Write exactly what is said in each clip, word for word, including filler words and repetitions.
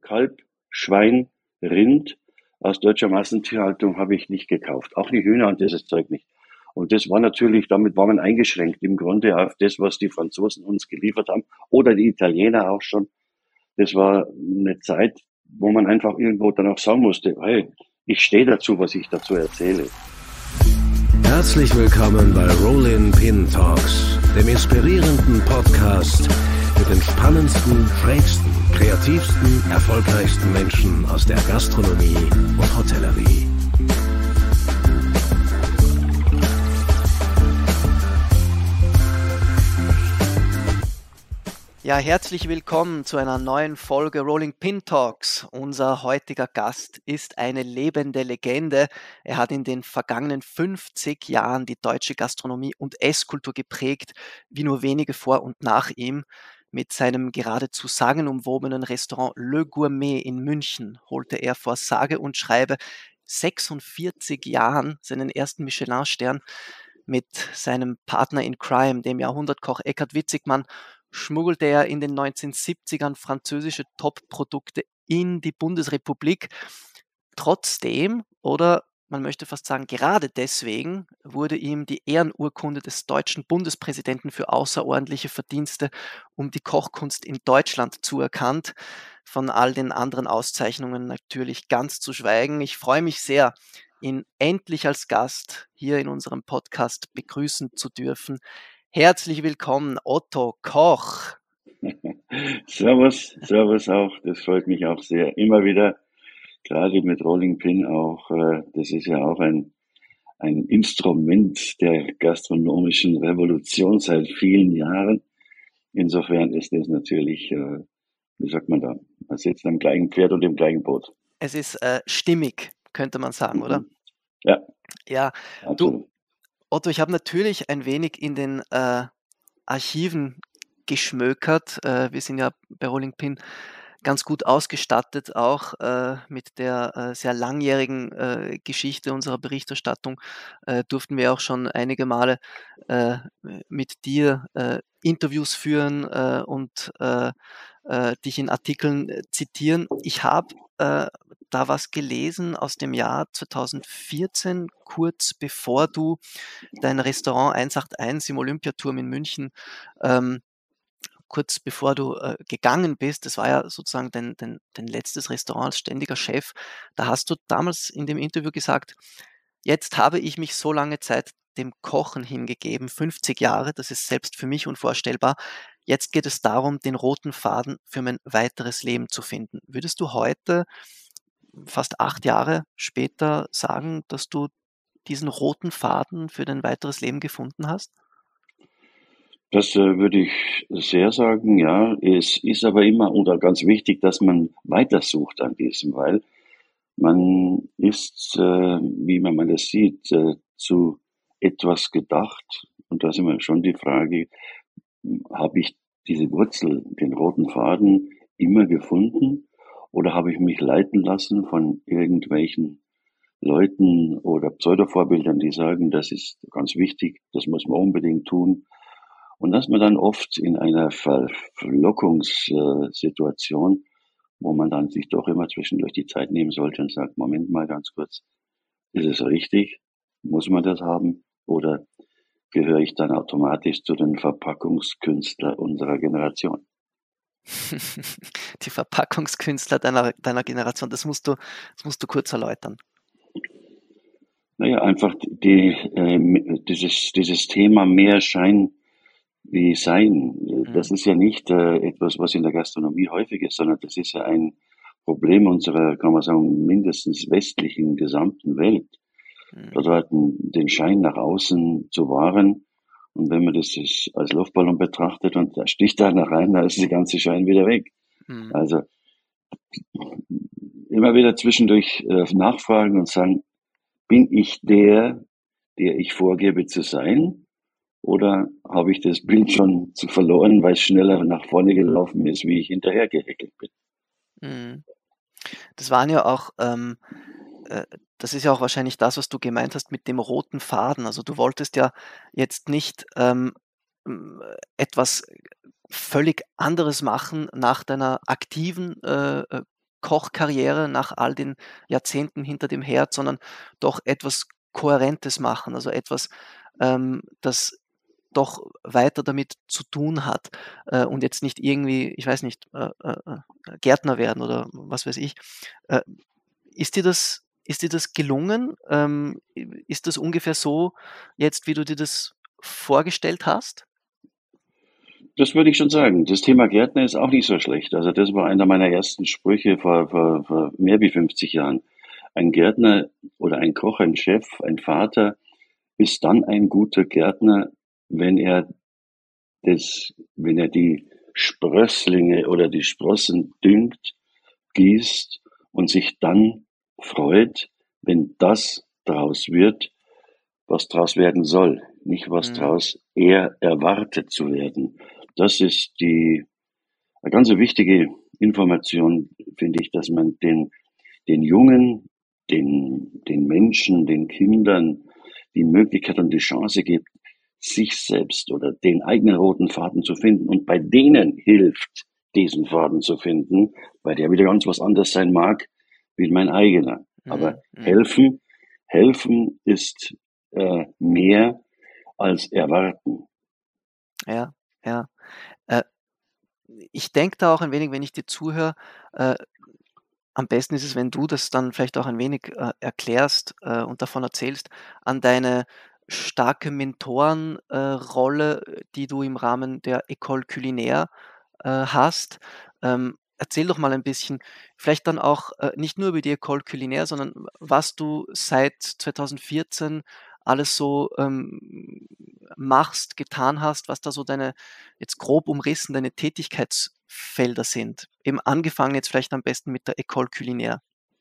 Kalb, Schwein, Rind aus deutscher Massentierhaltung habe ich nicht gekauft. Auch die Hühner und dieses Zeug nicht. Und das war natürlich, damit war man eingeschränkt im Grunde auf das, was die Franzosen uns geliefert haben oder die Italiener auch schon. Das war eine Zeit, wo man einfach irgendwo dann auch sagen musste, hey, ich stehe dazu, was ich dazu erzähle. Herzlich willkommen bei Rollin Pin Talks, dem inspirierenden Podcast mit den spannendsten, schrägsten, kreativsten, erfolgreichsten Menschen aus der Gastronomie und Hotellerie. Ja, herzlich willkommen zu einer neuen Folge Rolling Pin Talks. Unser heutiger Gast ist eine lebende Legende. Er hat in den vergangenen fünfzig Jahren die deutsche Gastronomie und Esskultur geprägt, wie nur wenige vor und nach ihm. Mit seinem geradezu sagenumwobenen Restaurant Le Gourmet in München holte er vor sage und schreibe sechsundvierzig Jahren seinen ersten Michelin-Stern. Mit seinem Partner in Crime, dem Jahrhundertkoch Eckhard Witzigmann, schmuggelte er in den neunzehnhundertsiebzigern französische Top-Produkte in die Bundesrepublik. Trotzdem, oder man möchte fast sagen, gerade deswegen wurde ihm die Ehrenurkunde des deutschen Bundespräsidenten für außerordentliche Verdienste um die Kochkunst in Deutschland zuerkannt. Von all den anderen Auszeichnungen natürlich ganz zu schweigen. Ich freue mich sehr, ihn endlich als Gast hier in unserem Podcast begrüßen zu dürfen. Herzlich willkommen, Otto Koch. Servus, servus auch. Das freut mich auch sehr. Immer wieder, gerade mit Rolling Pin auch. Äh, das ist ja auch ein, ein Instrument der gastronomischen Revolution seit vielen Jahren. Insofern ist das natürlich, äh, wie sagt man da, man sitzt am gleichen Pferd und im gleichen Boot. Es ist äh, stimmig, könnte man sagen, Mhm. oder? Ja, Ja, absolut. du, Otto, ich habe natürlich ein wenig in den äh, Archiven geschmökert. Äh, wir sind ja bei Rolling Pin ganz gut ausgestattet, auch äh, mit der äh, sehr langjährigen äh, Geschichte unserer Berichterstattung äh, durften wir auch schon einige Male äh, mit dir äh, Interviews führen äh, und äh, äh, dich in Artikeln äh, zitieren. Ich habe äh, da was gelesen aus dem Jahr zweitausendvierzehn, kurz bevor du dein Restaurant eins acht eins im Olympiaturm in München ähm, kurz bevor du äh, gegangen bist, das war ja sozusagen dein, dein, dein letztes Restaurant als ständiger Chef, da hast du damals in dem Interview gesagt, jetzt habe ich mich so lange Zeit dem Kochen hingegeben, fünfzig Jahre, das ist selbst für mich unvorstellbar. Jetzt geht es darum, den roten Faden für mein weiteres Leben zu finden. Würdest du heute, fast acht Jahre später, sagen, dass du diesen roten Faden für dein weiteres Leben gefunden hast? Das äh, würde ich sehr sagen, ja. Es ist aber immer oder ganz wichtig, dass man weitersucht an diesem, weil man ist, äh, wie man mal das sieht, äh, zu etwas gedacht. Und da ist immer schon die Frage, habe ich diese Wurzel, den roten Faden immer gefunden oder habe ich mich leiten lassen von irgendwelchen Leuten oder Pseudovorbildern, die sagen, das ist ganz wichtig, das muss man unbedingt tun. Und dass man dann oft in einer Verlockungssituation, wo man dann sich doch immer zwischendurch die Zeit nehmen sollte und sagt, Moment mal ganz kurz, ist es richtig? Muss man das haben? Oder gehöre ich dann automatisch zu den Verpackungskünstlern unserer Generation? Die Verpackungskünstler deiner, deiner Generation, das musst du, das musst du kurz erläutern. Naja, einfach die, äh, dieses, dieses Thema mehr Schein wie Sein. Das Mhm. ist ja nicht äh, etwas, was in der Gastronomie häufig ist, sondern das ist ja ein Problem unserer, kann man sagen, mindestens westlichen gesamten Welt. Mhm. Dort den Schein nach außen zu wahren. Und wenn man das als Luftballon betrachtet und da sticht einer rein, da ist der ganze Schein wieder weg. Mhm. Also immer wieder zwischendurch äh, nachfragen und sagen, bin ich der, der ich vorgebe zu sein? Oder habe ich das Bild schon zu verloren, weil es schneller nach vorne gelaufen ist, wie ich hinterher gehäkelt bin? Mhm. Das waren ja auch, ähm, äh, das ist ja auch wahrscheinlich das, was du gemeint hast mit dem roten Faden. Also du wolltest ja jetzt nicht ähm, m, etwas völlig anderes machen nach deiner aktiven äh, äh, Kochkarriere nach all den Jahrzehnten hinter dem Herd, sondern doch etwas Kohärentes machen, also etwas, ähm, das doch weiter damit zu tun hat, äh, und jetzt nicht irgendwie, ich weiß nicht, äh, äh, äh, Gärtner werden oder was weiß ich. Äh, ist dir das ist dir das gelungen? Ähm, ist das ungefähr so jetzt, wie du dir das vorgestellt hast? Das würde ich schon sagen. Das Thema Gärtner ist auch nicht so schlecht. Also das war einer meiner ersten Sprüche vor, vor, vor mehr wie fünfzig Jahren. Ein Gärtner oder ein Koch, ein Chef, ein Vater ist dann ein guter Gärtner, wenn er das, wenn er die Sprösslinge oder die Sprossen düngt, gießt und sich dann freut, wenn das draus wird, was draus werden soll, nicht was Mhm. draus er erwartet zu werden. Das ist die eine ganz wichtige Information, finde ich, dass man den, den Jungen, den, den Menschen, den Kindern die Möglichkeit und die Chance gibt, sich selbst oder den eigenen roten Faden zu finden und bei denen hilft, diesen Faden zu finden, weil der wieder ganz was anderes sein mag wie mein eigener. Aber Mhm. Mhm. helfen, helfen ist äh, mehr als erwarten. Ja, ja. Äh, ich denke da auch ein wenig, wenn ich dir zuhöre, äh, am besten ist es, wenn du das dann vielleicht auch ein wenig äh, erklärst äh, und davon erzählst, an deine starke Mentorenrolle, äh, Rolle, die du im Rahmen der École Culinaire äh, hast. Ähm, erzähl doch mal ein bisschen, vielleicht dann auch äh, nicht nur über die École Culinaire, sondern was du seit zweitausendvierzehn alles so ähm, machst, getan hast, was da so deine, jetzt grob umrissen, deine Tätigkeitsfelder sind. Eben angefangen jetzt vielleicht am besten mit der École Culinaire.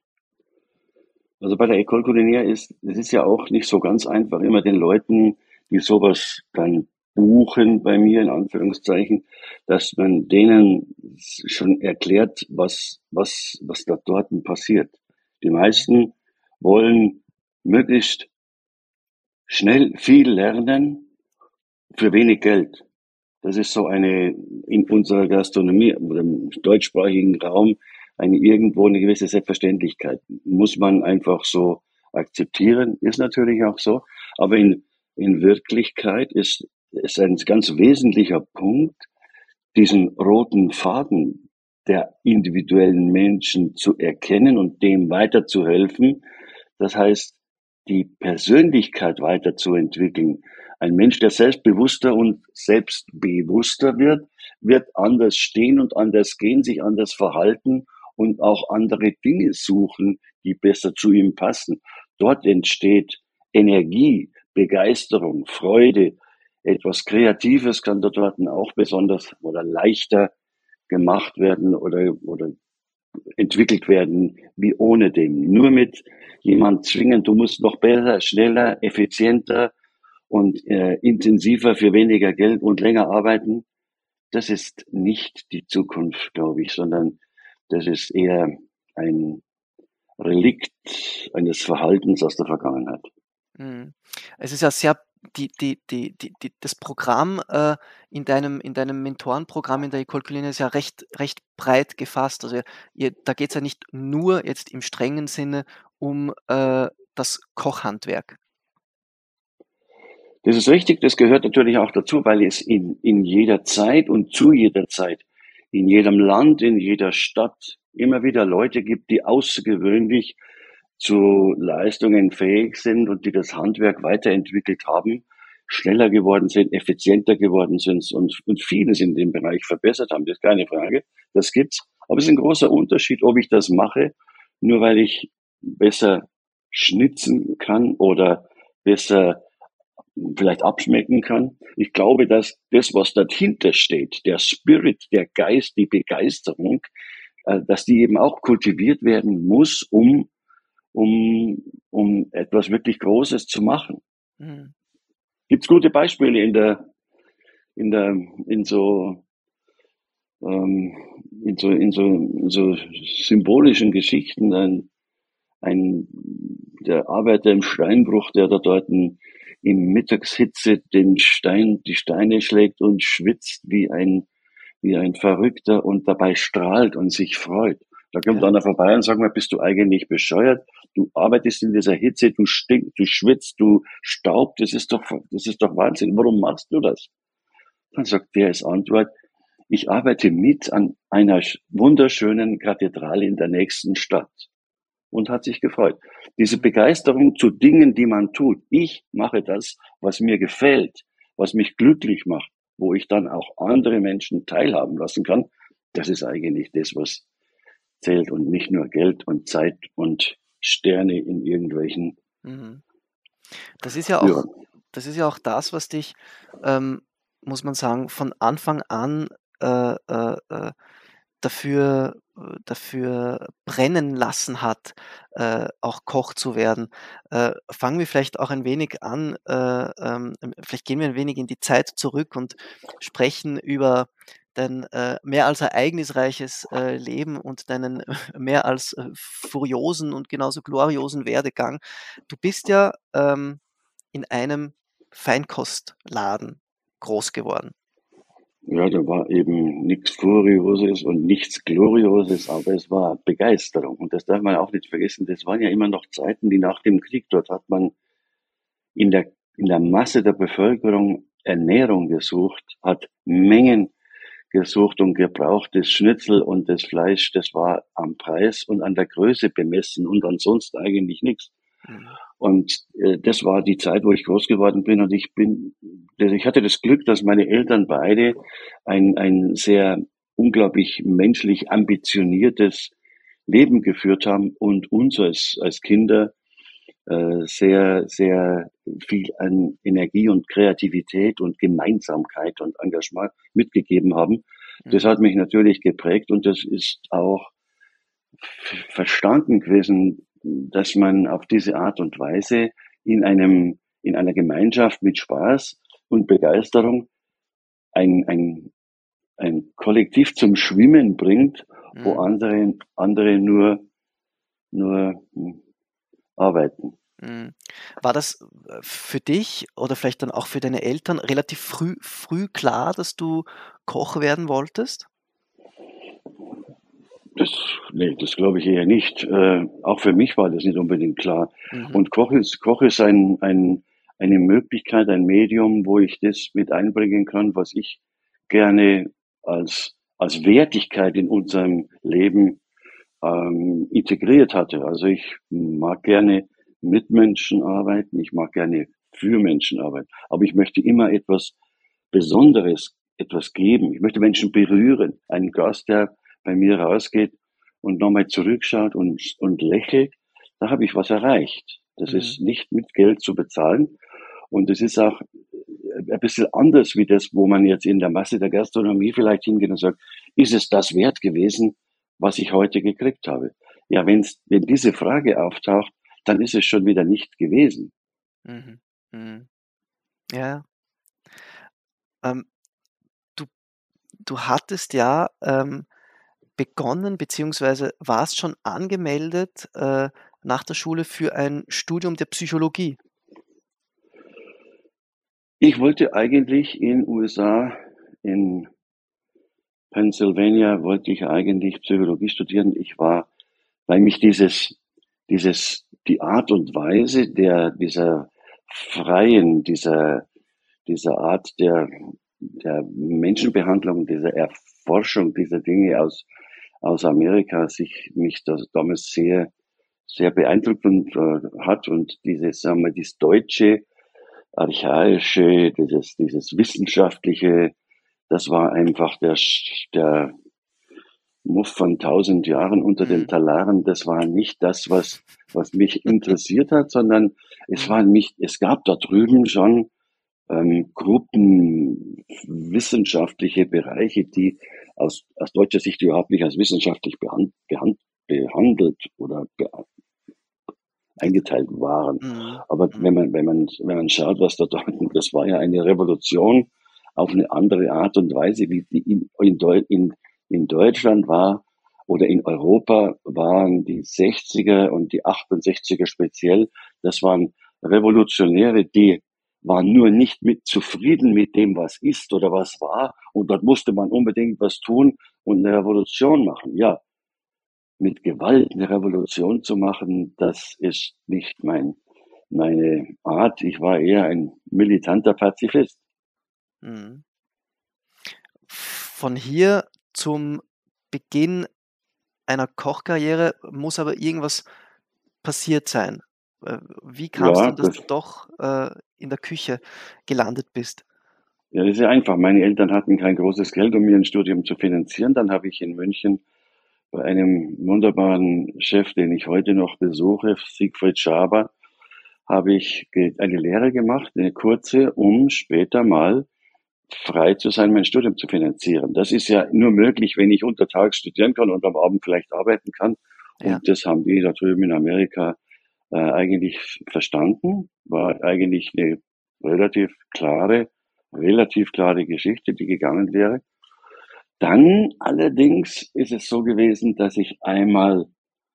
Also bei der École Culinaire ist, es ist ja auch nicht so ganz einfach, immer den Leuten, die sowas dann buchen bei mir, in Anführungszeichen, dass man denen schon erklärt, was, was, was da dort passiert. Die meisten wollen möglichst schnell viel lernen für wenig Geld. Das ist so eine, in unserer Gastronomie oder im deutschsprachigen Raum, eine irgendwo eine gewisse Selbstverständlichkeit. Muss man einfach so akzeptieren, ist natürlich auch so. Aber in, in Wirklichkeit ist, ist ein ganz wesentlicher Punkt, diesen roten Faden der individuellen Menschen zu erkennen und dem weiterzuhelfen. Das heißt, die Persönlichkeit weiterzuentwickeln. Ein Mensch, der selbstbewusster und selbstbewusster wird, wird anders stehen und anders gehen, sich anders verhalten und auch andere Dinge suchen, die besser zu ihm passen. Dort entsteht Energie, Begeisterung, Freude. Etwas Kreatives kann dort auch besonders oder leichter gemacht werden oder, oder entwickelt werden wie ohne dem. Nur mit jemand zwingen, du musst noch besser, schneller, effizienter und äh, intensiver für weniger Geld und länger arbeiten, das ist nicht die Zukunft, glaube ich, sondern das ist eher ein Relikt eines Verhaltens aus der Vergangenheit. Mhm. Es ist ja sehr die die die die die das Programm, äh, in deinem in deinem Mentorenprogramm in der École Culinaire ist ja recht recht breit gefasst. Also, ihr da geht's ja nicht nur jetzt im strengen Sinne um, äh, das Kochhandwerk. Das ist richtig, das gehört natürlich auch dazu, weil es in, in jeder Zeit und zu jeder Zeit, in jedem Land, in jeder Stadt immer wieder Leute gibt, die außergewöhnlich zu Leistungen fähig sind und die das Handwerk weiterentwickelt haben, schneller geworden sind, effizienter geworden sind und, und vieles in dem Bereich verbessert haben. Das ist keine Frage, das gibt's. Aber es ist ein großer Unterschied, ob ich das mache, nur weil ich besser schnitzen kann oder besser vielleicht abschmecken kann. Ich glaube, dass das, was dahinter steht, der Spirit, der Geist, die Begeisterung, äh, dass die eben auch kultiviert werden muss, um, um, um etwas wirklich Großes zu machen. Mhm. Gibt's gute Beispiele in der, in der, in so, ähm, in so, in so, in so symbolischen Geschichten. Ein, ein, der Arbeiter im Steinbruch, der da dort in, in Mittagshitze den Stein, die Steine schlägt und schwitzt wie ein, wie ein Verrückter und dabei strahlt und sich freut. Da kommt Ja. einer vorbei und sagt mal, bist du eigentlich bescheuert? Du arbeitest in dieser Hitze, du stinkst, du schwitzt, du staubst, das ist doch, das ist doch Wahnsinn. Warum machst du das? Dann sagt der als Antwort, ich arbeite mit an einer wunderschönen Kathedrale in der nächsten Stadt. Und hat sich gefreut. Diese Begeisterung zu Dingen, die man tut. Ich mache das, was mir gefällt, was mich glücklich macht, wo ich dann auch andere Menschen teilhaben lassen kann. Das ist eigentlich das, was zählt und nicht nur Geld und Zeit und Sterne in irgendwelchen Mhm. Das ist ja auch, Röhren. das ist ja auch das, was dich, ähm, muss man sagen, von Anfang an äh, äh, äh, dafür, äh, dafür brennen lassen hat, äh, auch Koch zu werden. Äh, fangen wir vielleicht auch ein wenig an, äh, ähm, vielleicht gehen wir ein wenig in die Zeit zurück und sprechen über dein äh, mehr als ereignisreiches äh, Leben und deinen mehr als äh, furiosen und genauso gloriosen Werdegang. Du bist ja ähm, in einem Feinkostladen groß geworden. Ja, da war eben nichts Furioses und nichts Glorioses, aber es war Begeisterung. Und das darf man auch nicht vergessen. Das waren ja immer noch Zeiten, die nach dem Krieg, dort hat man in der, in der Masse der Bevölkerung Ernährung gesucht, hat Mengen gesucht und gebrauchtes Schnitzel und das Fleisch, das war am Preis und an der Größe bemessen und ansonsten eigentlich nichts. Mhm. Und äh, das war die Zeit, wo ich groß geworden bin und ich bin, ich hatte das Glück, dass meine Eltern beide ein, ein sehr unglaublich menschlich ambitioniertes Leben geführt haben und uns als, als Kinder äh, sehr, sehr viel an Energie und Kreativität und Gemeinsamkeit und Engagement mitgegeben haben. Das Mhm. hat mich natürlich geprägt und das ist auch f- verstanden gewesen, dass man auf diese Art und Weise in einem, in einer Gemeinschaft mit Spaß und Begeisterung ein, ein, ein Kollektiv zum Schwimmen bringt, wo Mhm. andere, andere nur, nur hm, arbeiten. Mhm. War das äh, für dich oder vielleicht dann auch für deine Eltern relativ früh, früh klar, dass du Koch werden wolltest? Das, nee, das glaube ich eher nicht. Äh, auch für mich war das nicht unbedingt klar. Mhm. Und Koch ist, Koch ist ein, ein, eine Möglichkeit, ein Medium, wo ich das mit einbringen kann, was ich gerne als, als Wertigkeit in unserem Leben ähm, integriert hatte. Also ich mag gerne mit Menschen arbeiten, ich mag gerne für Menschen arbeiten, aber ich möchte immer etwas Besonderes, etwas geben. Ich möchte Menschen berühren. Ein Gast, der bei mir rausgeht und nochmal zurückschaut und, und lächelt, da habe ich was erreicht. Das Mhm. ist nicht mit Geld zu bezahlen. Und es ist auch ein bisschen anders wie das, wo man jetzt in der Masse der Gastronomie vielleicht hingeht und sagt, ist es das wert gewesen, was ich heute gekriegt habe? Ja, wenn's, wenn diese Frage auftaucht, dann ist es schon wieder nicht gewesen. Mhm. Mhm. Ja. Ähm, du, du hattest ja ähm, begonnen, beziehungsweise warst schon angemeldet äh, nach der Schule für ein Studium der Psychologie. Ich wollte eigentlich in U S A, in Pennsylvania, wollte ich eigentlich Psychologie studieren. Ich war, weil mich dieses, dieses, die Art und Weise der, dieser freien, dieser, dieser Art der, der Menschenbehandlung, dieser Erforschung dieser Dinge aus, aus Amerika sich mich das damals sehr, sehr beeindruckt und äh, hat und dieses, sagen wir, dieses deutsche, archaische, dieses, dieses wissenschaftliche, das war einfach der, der Muff von tausend Jahren unter den Mhm. Talaren. Das war nicht das, was, was mich interessiert hat, sondern es Mhm. war nicht, es gab da drüben schon ähm, Gruppen, wissenschaftliche Bereiche, die aus, aus deutscher Sicht überhaupt nicht als wissenschaftlich behand, behand, behandelt oder be, eingeteilt waren. Mhm. Aber Mhm. wenn man, wenn man, wenn man schaut, was da dort, das war ja eine Revolution auf eine andere Art und Weise, wie die in, in, in, in Deutschland war oder in Europa waren die sechziger und die achtundsechziger speziell. Das waren Revolutionäre, die waren nur nicht mit zufrieden mit dem, was ist oder was war. Und dort musste man unbedingt was tun und eine Revolution machen. Ja, mit Gewalt eine Revolution zu machen, das ist nicht mein, meine Art. Ich war eher ein militanter Pazifist. Mhm. Von hier zum Beginn einer Kochkarriere muss aber irgendwas passiert sein. Äh, Wie kam es Ja, dann, dass das, du doch äh, in der Küche gelandet bist? ja, das ist ja einfach. Meine Eltern hatten kein großes Geld, um mir ein Studium zu finanzieren. Dann habe ich in München bei einem wunderbaren Chef, den ich heute noch besuche, Siegfried Schaber, habe ich ge- eine Lehre gemacht, eine kurze, um später mal frei zu sein, mein Studium zu finanzieren. Das ist ja nur möglich, wenn ich untertags studieren kann und am Abend vielleicht arbeiten kann. Ja. Und das haben die da drüben in Amerika äh, eigentlich verstanden. War eigentlich eine relativ klare, relativ klare Geschichte, die gegangen wäre. Dann allerdings ist es so gewesen, dass ich einmal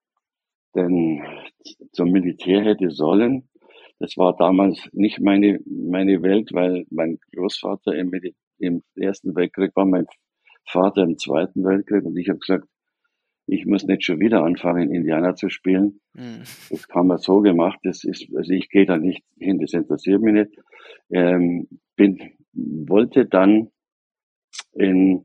denn zum Militär hätte sollen. Das war damals nicht meine, meine Welt, weil mein Großvater im, Mili- im Ersten Weltkrieg war, mein Vater im Zweiten Weltkrieg. Und ich habe gesagt, ich muss nicht schon wieder anfangen, Indianer zu spielen. Mhm. Das haben wir so gemacht. Das ist, also ich gehe da nicht hin, das interessiert mich nicht. Ähm, bin, wollte dann in,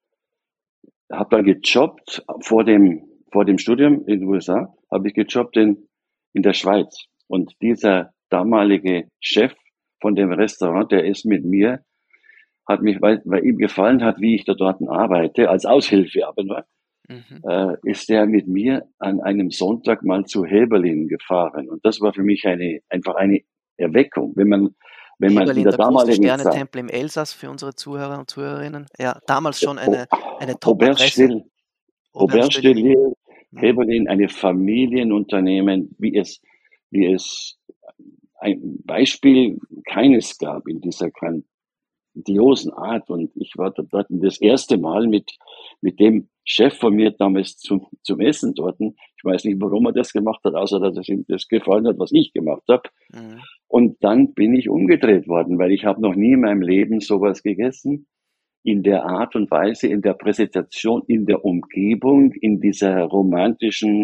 habe dann gejobbt vor dem, vor dem Studium in den U S A, habe ich gejobbt in, in der Schweiz. Und dieser damalige Chef von dem Restaurant, der ist mit mir, hat mich, weil, weil ihm gefallen hat, wie ich da dort arbeite, als Aushilfe aber nur, Mhm. äh, ist der mit mir an einem Sonntag mal zu Heberlin gefahren. Und das war für mich eine, einfach eine Erweckung. Wenn man, wenn man in Heberlin, der der große damaligen Zeit, Sternetempel im Elsass für unsere Zuhörer und Zuhörerinnen. Ja, damals schon eine, eine Aubert Top-Adresse. Still, Aubert Aubert Stöllier. Still, Mhm. Heberlin, eine Familienunternehmen, wie es, wie es ein Beispiel keines gab in dieser grandiosen Art. Und ich war dort das erste Mal mit, mit dem Chef von mir damals zum, zum Essen dort. Ich weiß nicht, warum er das gemacht hat, außer dass es ihm das gefallen hat, was ich gemacht habe. Mhm. Und dann bin ich umgedreht worden, weil ich habe noch nie in meinem Leben sowas gegessen. In der Art und Weise, in der Präsentation, in der Umgebung, in dieser romantischen,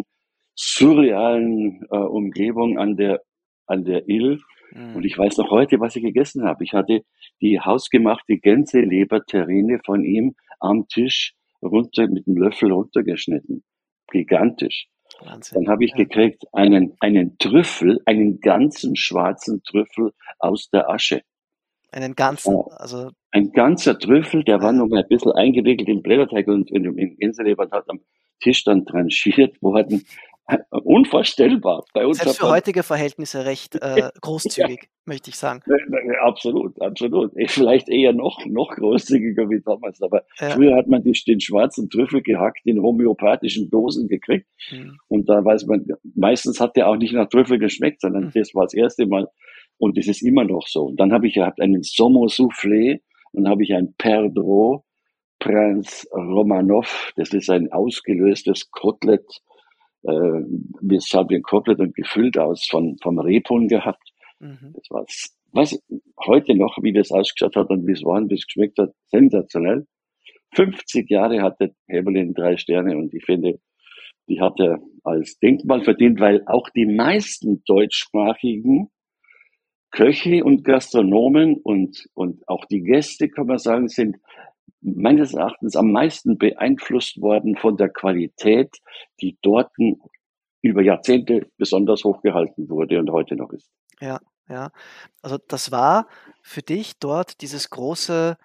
surrealen äh, Umgebung an der, an der Ill. Mhm. Und ich weiß noch heute, was ich gegessen habe. Ich hatte die hausgemachte Gänseleber-Terrine von ihm am Tisch runter mit einem Löffel runtergeschnitten. Gigantisch. Wahnsinn. Dann habe ich Ja. gekriegt einen, einen Trüffel, einen ganzen schwarzen Trüffel aus der Asche. Einen Das ganzen, war also ein ganzer Trüffel, der war ja. noch mal ein bisschen eingewickelt in Blätterteig und in, in Gänseleber und hat am Tisch dann tranchiert worden. Unvorstellbar. Bei uns Selbst hat für man, heutige Verhältnisse recht äh, ja, großzügig, möchte ich sagen. ne, ne, absolut, absolut. Eh, Vielleicht eher noch, noch großzügiger wie damals. Aber Ja. früher hat man die, den schwarzen Trüffel gehackt in homöopathischen Dosen gekriegt. Mhm. Und da weiß man, meistens hat der auch nicht nach Trüffel geschmeckt, sondern Mhm. das war das erste Mal. Und das ist immer noch so. Und dann habe ich gehabt einen Saumon Soufflé und habe ich ein Perdreau Prince Romanov. Das ist ein ausgelöstes Kotelett, äh, wie es sah wie ein Kotelett und gefüllt aus von, vom Rebhuhn gehabt. Mhm. Das war, was heute noch, wie das ausgeschaut hat und wie es war und wie es geschmeckt hat, sensationell. fünfzig Jahre hatte Heberlin drei Sterne und ich finde, die hat er als Denkmal verdient, weil auch die meisten deutschsprachigen Köche und Gastronomen und, und auch die Gäste, kann man sagen, sind meines Erachtens am meisten beeinflusst worden von der Qualität, die dort über Jahrzehnte besonders hochgehalten wurde und heute noch ist. Ja, ja. Also das war für dich dort dieses große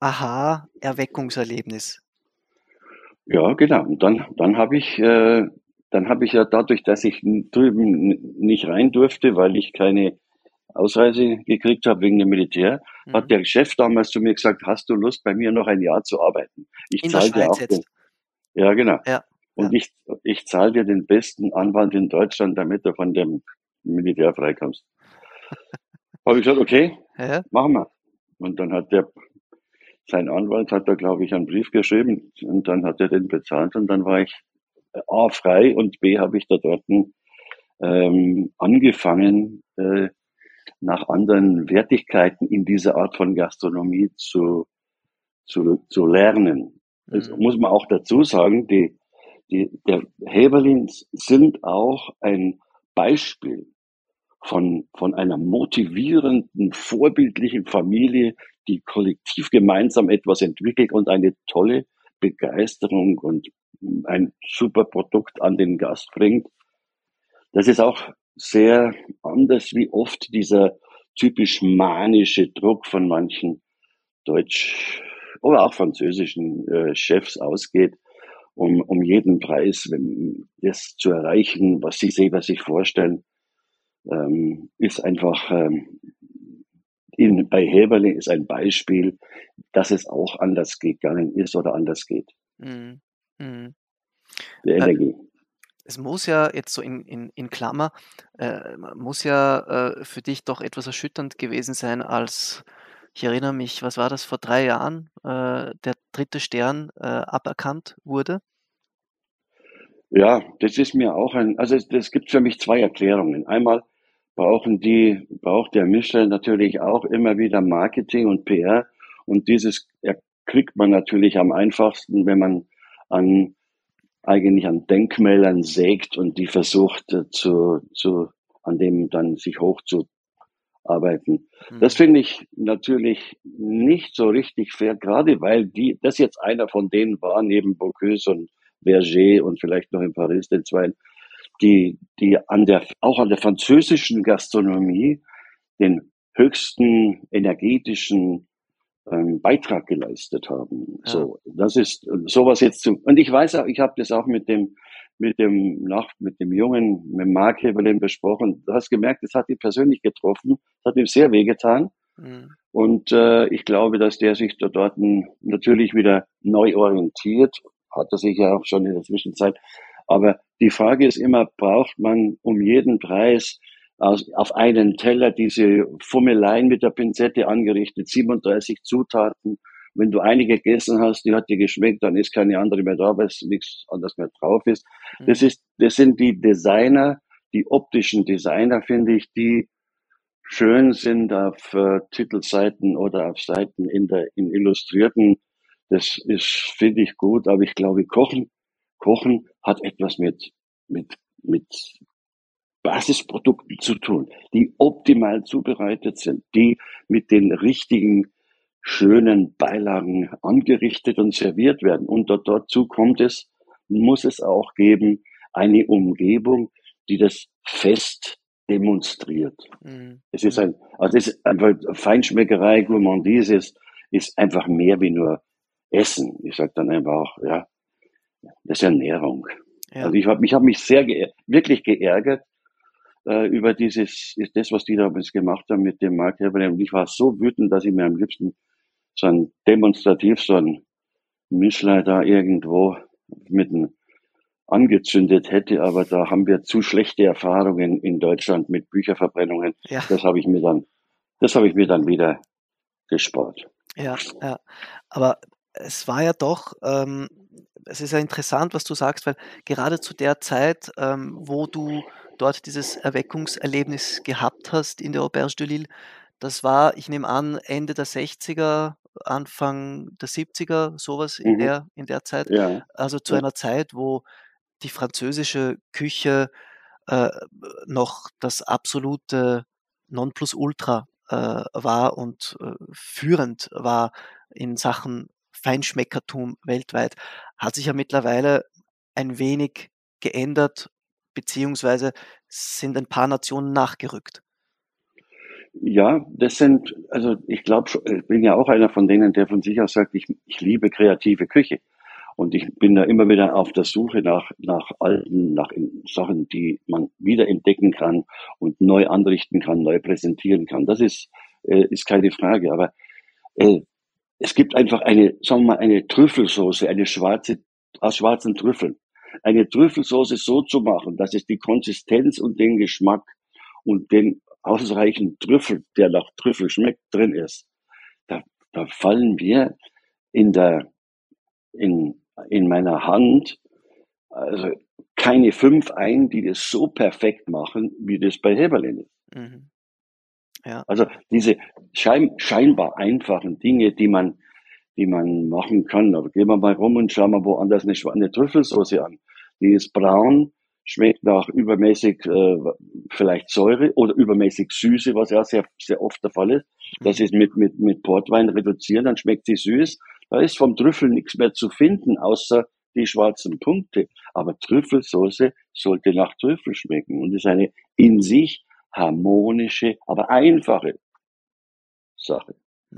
Aha-Erweckungserlebnis. Ja, genau. Und dann, dann habe ich, äh, dann habe ich ja dadurch, dass ich drüben n- nicht rein durfte, weil ich keine Ausreise gekriegt habe wegen dem Militär, Mhm. hat der Chef damals zu mir gesagt, hast du Lust, bei mir noch ein Jahr zu arbeiten? Ich In der zahle dir Schweiz auch den, jetzt. ja, genau. Ja, ja. Und ich, ich zahle dir den besten Anwalt in Deutschland, damit du von dem Militär freikommst. Habe ich gesagt, okay, Ja. machen wir. Und dann hat der, sein Anwalt hat da, glaube ich, einen Brief geschrieben und dann hat er den bezahlt und dann war ich A, frei und B, habe ich da dort ähm, angefangen, äh, nach anderen Wertigkeiten in dieser Art von Gastronomie zu, zu, zu lernen. Das Mhm. muss man auch dazu sagen, die, die, der Häberlins sind auch ein Beispiel von, von einer motivierenden, vorbildlichen Familie, die kollektiv gemeinsam etwas entwickelt und eine tolle Begeisterung und ein super Produkt an den Gast bringt. Das ist auch sehr anders, wie oft dieser typisch manische Druck von manchen deutsch- oder auch französischen äh, Chefs ausgeht, um, um jeden Preis wenn, das zu erreichen, was sie selber sich vorstellen, ähm, ist einfach ähm, in, bei Häberle ist ein Beispiel, dass es auch anders gegangen ist oder anders geht. Mhm. Mhm. Der Äh, Energie. es muss ja jetzt so in, in, in Klammer, äh, muss ja äh, für dich doch etwas erschütternd gewesen sein, als, ich erinnere mich, was war das, vor drei Jahren, äh, der dritte Stern äh, aberkannt wurde? Ja, das ist mir auch ein, also es, es gibt für mich zwei Erklärungen. Einmal brauchen die, braucht der Michelin natürlich auch immer wieder Marketing und P R. Und dieses ja, kriegt man natürlich am einfachsten, wenn man an, eigentlich an Denkmälern sägt und die versucht äh, zu, zu, an dem dann sich hochzuarbeiten. Das Mhm. finde ich natürlich nicht so richtig fair, gerade weil die, das jetzt einer von denen war, neben Bocuse und Berger und vielleicht noch in Paris den zwei, die, die an der, auch an der französischen Gastronomie den höchsten energetischen ähm, Beitrag geleistet haben. Ja. So, das ist sowas jetzt zu, und ich weiß auch, ich habe das auch mit dem, mit dem, nach, mit dem Jungen, mit Marc Häberlin besprochen. Du hast gemerkt, es hat ihn persönlich getroffen, es hat ihm sehr wehgetan. Mhm. Und äh, ich glaube, dass der sich da dort natürlich wieder neu orientiert, hat er sich ja auch schon in der Zwischenzeit. Aber die Frage ist immer, braucht man um jeden Preis aus, auf einen Teller diese Fummeleien mit der Pinzette angerichtet, siebenunddreißig Zutaten. Wenn du eine gegessen hast, die hat dir geschmeckt, dann ist keine andere mehr da, weil es nichts anderes mehr drauf ist. Mhm. Das ist, das sind die Designer, die optischen Designer, finde ich, die schön sind auf äh, Titelseiten oder auf Seiten in der in Illustrierten. Das ist, finde ich gut, aber ich glaube, Kochen, Kochen hat etwas mit mit mit Basisprodukten zu tun, die optimal zubereitet sind, die mit den richtigen schönen Beilagen angerichtet und serviert werden. Und dort, dazu kommt es, muss es auch geben, eine Umgebung, die das Fest demonstriert. Mhm. Es ist Mhm. ein, also es ist einfach Feinschmeckerei, Gourmandise ist, ist einfach mehr wie nur Essen. Ich sage dann einfach auch, ja, das ist Ernährung. Ja. Also ich habe mich, hab mich sehr geär, wirklich geärgert äh, über dieses, ist das, was die da jetzt gemacht haben mit dem Marc Häberlin. Und ich war so wütend, dass ich mir am liebsten so ein demonstrativ so ein Michelin da irgendwo mit einem angezündet hätte, aber da haben wir zu schlechte Erfahrungen in Deutschland mit Bücherverbrennungen. Ja. Das habe ich mir dann, das habe ich mir dann wieder gespart. Ja, ja. Aber es war ja doch, ähm, es ist ja interessant, was du sagst, weil gerade zu der Zeit, ähm, wo du dort dieses Erweckungserlebnis gehabt hast in der Auberge de Lille, das war, ich nehme an, Ende der sechziger, Anfang der siebziger, sowas in Mhm. der, in der Zeit. Ja, Also zu ja, einer Zeit, wo die französische Küche äh, noch das absolute Nonplusultra äh, war und äh, führend war in Sachen Feinschmeckertum weltweit, hat sich ja mittlerweile ein wenig geändert, beziehungsweise sind ein paar Nationen nachgerückt. ja, das sind, also ich glaube, ich bin ja auch einer von denen, der von sich aus sagt, ich, ich liebe kreative Küche. Und ich bin da immer wieder auf der Suche nach, nach alten, nach Sachen, die man wieder entdecken kann und neu anrichten kann, neu präsentieren kann. Das ist, äh, ist keine Frage. Aber äh, es gibt einfach eine, sagen wir mal, eine Trüffelsoße, eine schwarze, aus schwarzen Trüffeln. Eine Trüffelsoße so zu machen, dass es die Konsistenz und den Geschmack und den ausreichend Trüffel, der nach Trüffel schmeckt, drin ist. Da, da fallen mir in der, in, in meiner Hand, also keine fünf ein, die das so perfekt machen, wie das bei Häberlin ist. Mhm. Ja. Also diese schein, scheinbar einfachen Dinge, die man, die man machen kann. Aber gehen wir mal rum und schauen wir woanders eine, eine Trüffelsoße an. die ist braun, schmeckt nach übermäßig äh, vielleicht Säure oder übermäßig Süße, was ja sehr, sehr oft der Fall ist. Das ist mit, mit, mit Portwein reduzieren, dann schmeckt sie süß. Da ist vom Trüffel nichts mehr zu finden, außer die schwarzen Punkte. Aber Trüffelsoße sollte nach Trüffel schmecken und ist eine in sich harmonische, aber einfache Sache.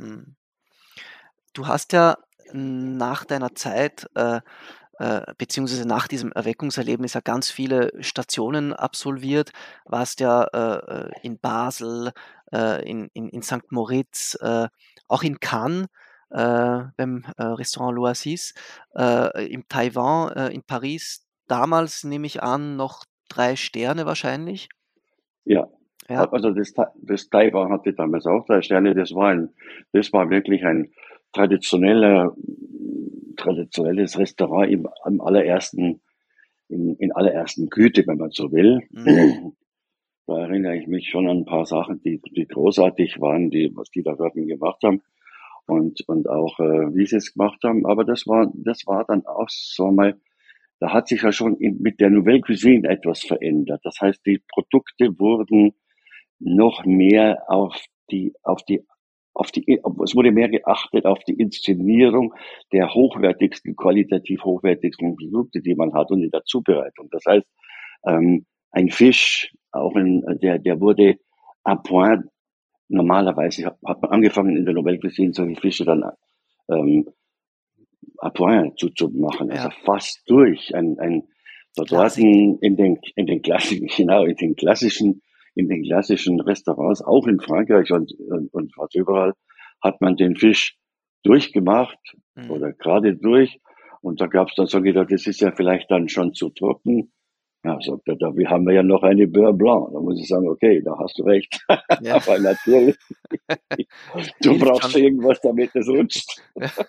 Du hast ja nach deiner Zeit, äh, äh, beziehungsweise nach diesem Erweckungserlebnis ja ganz viele Stationen absolviert, warst ja äh, in Basel, äh, in, in, in Sankt Moritz, äh, auch in Cannes, äh, beim äh, Restaurant L'Oasis, äh, in Taiwan, äh, in Paris, damals nehme ich an, noch drei Sterne wahrscheinlich. Ja, Ja. also das, das Taiwan hatte damals auch drei Sterne. Das war ein, das war wirklich ein traditioneller, traditionelles Restaurant im, im allerersten, in, in allerersten Güte, wenn man so will. Mhm. Da erinnere ich mich schon an ein paar Sachen, die, die großartig waren, die, was die da dort gemacht haben und, und auch, äh, wie sie es gemacht haben. Aber das war, das war dann auch so mal, da hat sich ja schon in, mit der Nouvelle Cuisine etwas verändert. Das heißt, die Produkte wurden noch mehr auf die, auf die, auf die, es wurde mehr geachtet auf die Inszenierung der hochwertigsten, qualitativ hochwertigsten Produkte, die man hat und die Zubereitung. Das heißt, ähm, ein Fisch, auch ein, der, der wurde à point, normalerweise hat, hat man angefangen in der Nouvelle Cuisine solche Fische dann, ähm, à point zu, zu machen, Ja. also fast durch, ein, ein, da dort in den, in den klassischen, genau, in den klassischen, in den klassischen Restaurants, auch in Frankreich und, und, und fast überall, hat man den Fisch durchgemacht Mhm. oder gerade durch. Und da gab es dann so gedacht, das ist ja vielleicht dann schon zu trocken. Ja, sagt er, da wir haben wir ja noch eine Beurre Blanc. Da muss ich sagen, okay, da hast du recht. Ja. Aber natürlich, du Hilft brauchst schon. irgendwas, damit es rutscht.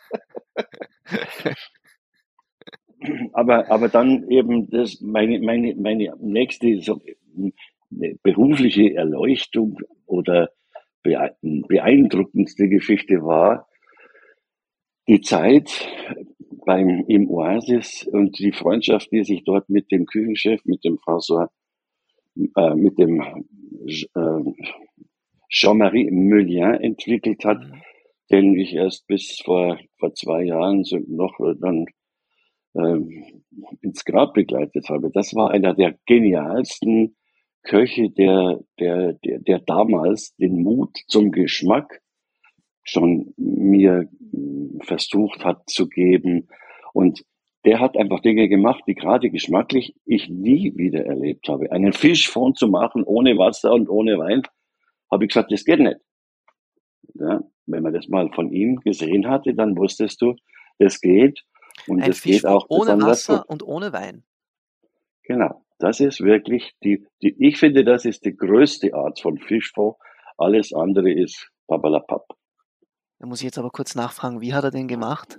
Aber, aber dann eben das, meine, meine, meine nächste so, eine berufliche Erleuchtung oder beeindruckendste Geschichte war die Zeit beim, im Oasis und die Freundschaft, die sich dort mit dem Küchenchef, mit dem François, äh, mit dem äh, Jean-Marie Meulien entwickelt hat, Mhm. den ich erst bis vor, vor zwei Jahren so noch dann ähm, ins Grab begleitet habe. Das war einer der genialsten Köche, der, der, der, der damals den Mut zum Geschmack schon mir versucht hat zu geben. Und der hat einfach Dinge gemacht, die gerade geschmacklich ich nie wieder erlebt habe. Einen Fischfond zu machen ohne Wasser und ohne Wein, habe ich gesagt, das geht nicht. Ja, wenn man das mal von ihm gesehen hatte, dann wusstest du, das geht. Und Ein es geht Fischfond auch ohne besonders Wasser gut. und ohne Wein. Genau. Das ist wirklich die, die, ich finde, das ist die größte Art von Fischfond. Alles andere ist Babalapap. Da muss ich jetzt aber kurz nachfragen, wie hat er den gemacht?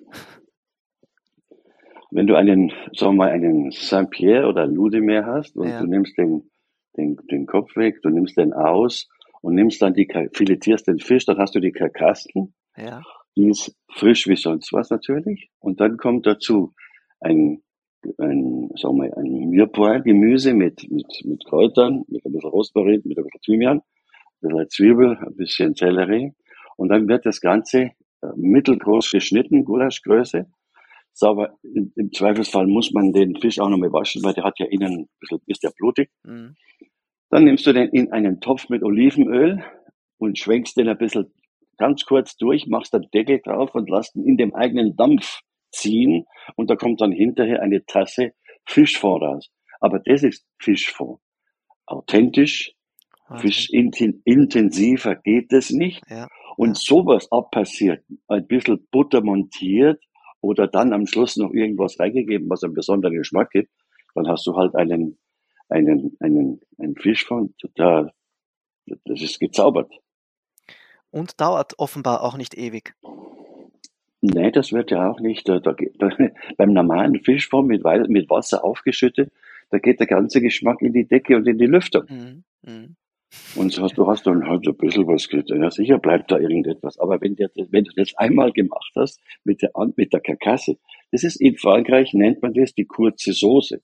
Wenn du einen, sagen wir mal, einen Saint-Pierre oder Ludemeer hast und Ja. du nimmst den, den, den Kopf weg, du nimmst den aus und nimmst dann die, filetierst den Fisch, dann hast du die Karkassen. Ja. Die ist frisch wie sonst was natürlich. Und dann kommt dazu ein, ein, sagen wir mal, ein Mirepoix-Gemüse mit, mit, mit Kräutern, mit ein bisschen Rosmarin, mit ein bisschen Thymian, ein bisschen Zwiebel, ein bisschen Sellerie. Und dann wird das Ganze äh, mittelgroß geschnitten, Gulaschgröße. Sauber, im, im Zweifelsfall muss man den Fisch auch nochmal waschen, weil der hat ja innen ein bisschen, ist der blutig. Mhm. Dann nimmst du den in einen Topf mit Olivenöl und schwenkst den ein bisschen ganz kurz durch, machst den Deckel drauf und lässt ihn in dem eigenen Dampf ziehen. Und da kommt dann hinterher eine Tasse Fischfond raus. Aber das ist Fischfond. Authentisch, Wahnsinn. fischintensiver geht es nicht. Ja. Und Ja. sowas abpassiert, ein bisschen Butter montiert oder dann am Schluss noch irgendwas reingegeben, was einen besonderen Geschmack gibt, dann hast du halt einen, einen, einen, einen Fischfond, da, das ist gezaubert. Und dauert offenbar auch nicht ewig. Nee, das wird ja auch nicht, da, da, da, beim normalen Fischfond mit, mit Wasser aufgeschüttet, da geht der ganze Geschmack in die Decke und in die Lüftung. Mhm. Mhm. Und so hast, du hast dann halt so ein bisschen was getan. Ja, sicher bleibt da irgendetwas. Aber wenn, der, wenn du das einmal gemacht hast mit der, mit der Karkasse, das ist in Frankreich, nennt man das die kurze Soße.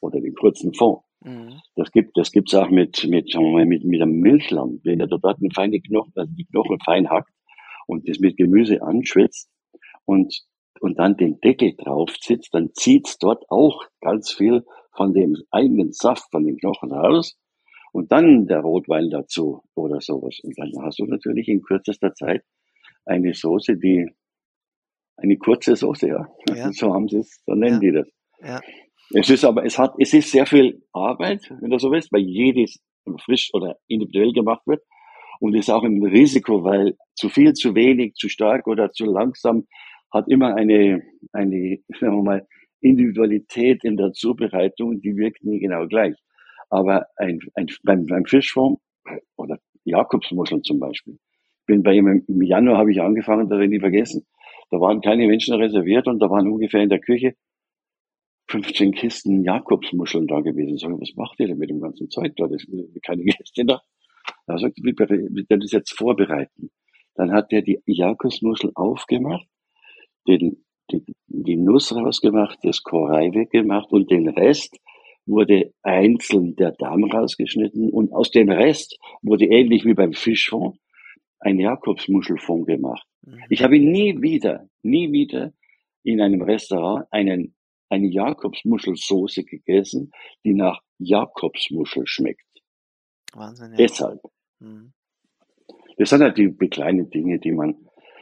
oder den kurzen Fond. Mhm. Das gibt das gibt's auch mit mit sagen wir mal, mit mit einem Milchlamm. Wenn er da dort eine feine Knochen, also die Knochen fein hackt und das mit Gemüse anschwitzt und und dann den Deckel drauf sitzt, dann zieht's dort auch ganz viel von dem eigenen Saft von den Knochen raus und dann der Rotwein dazu oder sowas. Und dann hast du natürlich in kürzester Zeit eine Soße, die eine kurze Soße, ja. Ja, So haben sie es, so nennen ja, die das. ja. Es ist aber, es hat, es ist sehr viel Arbeit, wenn du so willst, weil jedes frisch oder individuell gemacht wird. Und ist auch ein Risiko, weil zu viel, zu wenig, zu stark oder zu langsam hat immer eine, eine, sagen wir mal, Individualität in der Zubereitung, die wirkt nie genau gleich. Aber ein, ein, beim, beim Fischfond oder Jakobsmuscheln zum Beispiel. Bin bei ihm im Januar habe ich angefangen, da werde ich nie vergessen. Da waren keine Menschen reserviert und da waren ungefähr in der Küche fünfzehn Kisten Jakobsmuscheln da gewesen. Sagen, was macht ihr denn mit dem ganzen Zeug da? Das ist keine Gäste da. Er sagt, wie wir das jetzt vorbereiten. Dann hat er die Jakobsmuschel aufgemacht, den, die, die Nuss rausgemacht, das Korei weggemacht und den Rest wurde einzeln der Darm rausgeschnitten und aus dem Rest wurde ähnlich wie beim Fischfond ein Jakobsmuschelfond gemacht. Mhm. Ich habe nie wieder, nie wieder in einem Restaurant einen, eine Jakobsmuschelsoße gegessen, die nach Jakobsmuschel schmeckt. Wahnsinn, ja. Deshalb. Mhm. Das sind halt die kleinen Dinge, die man,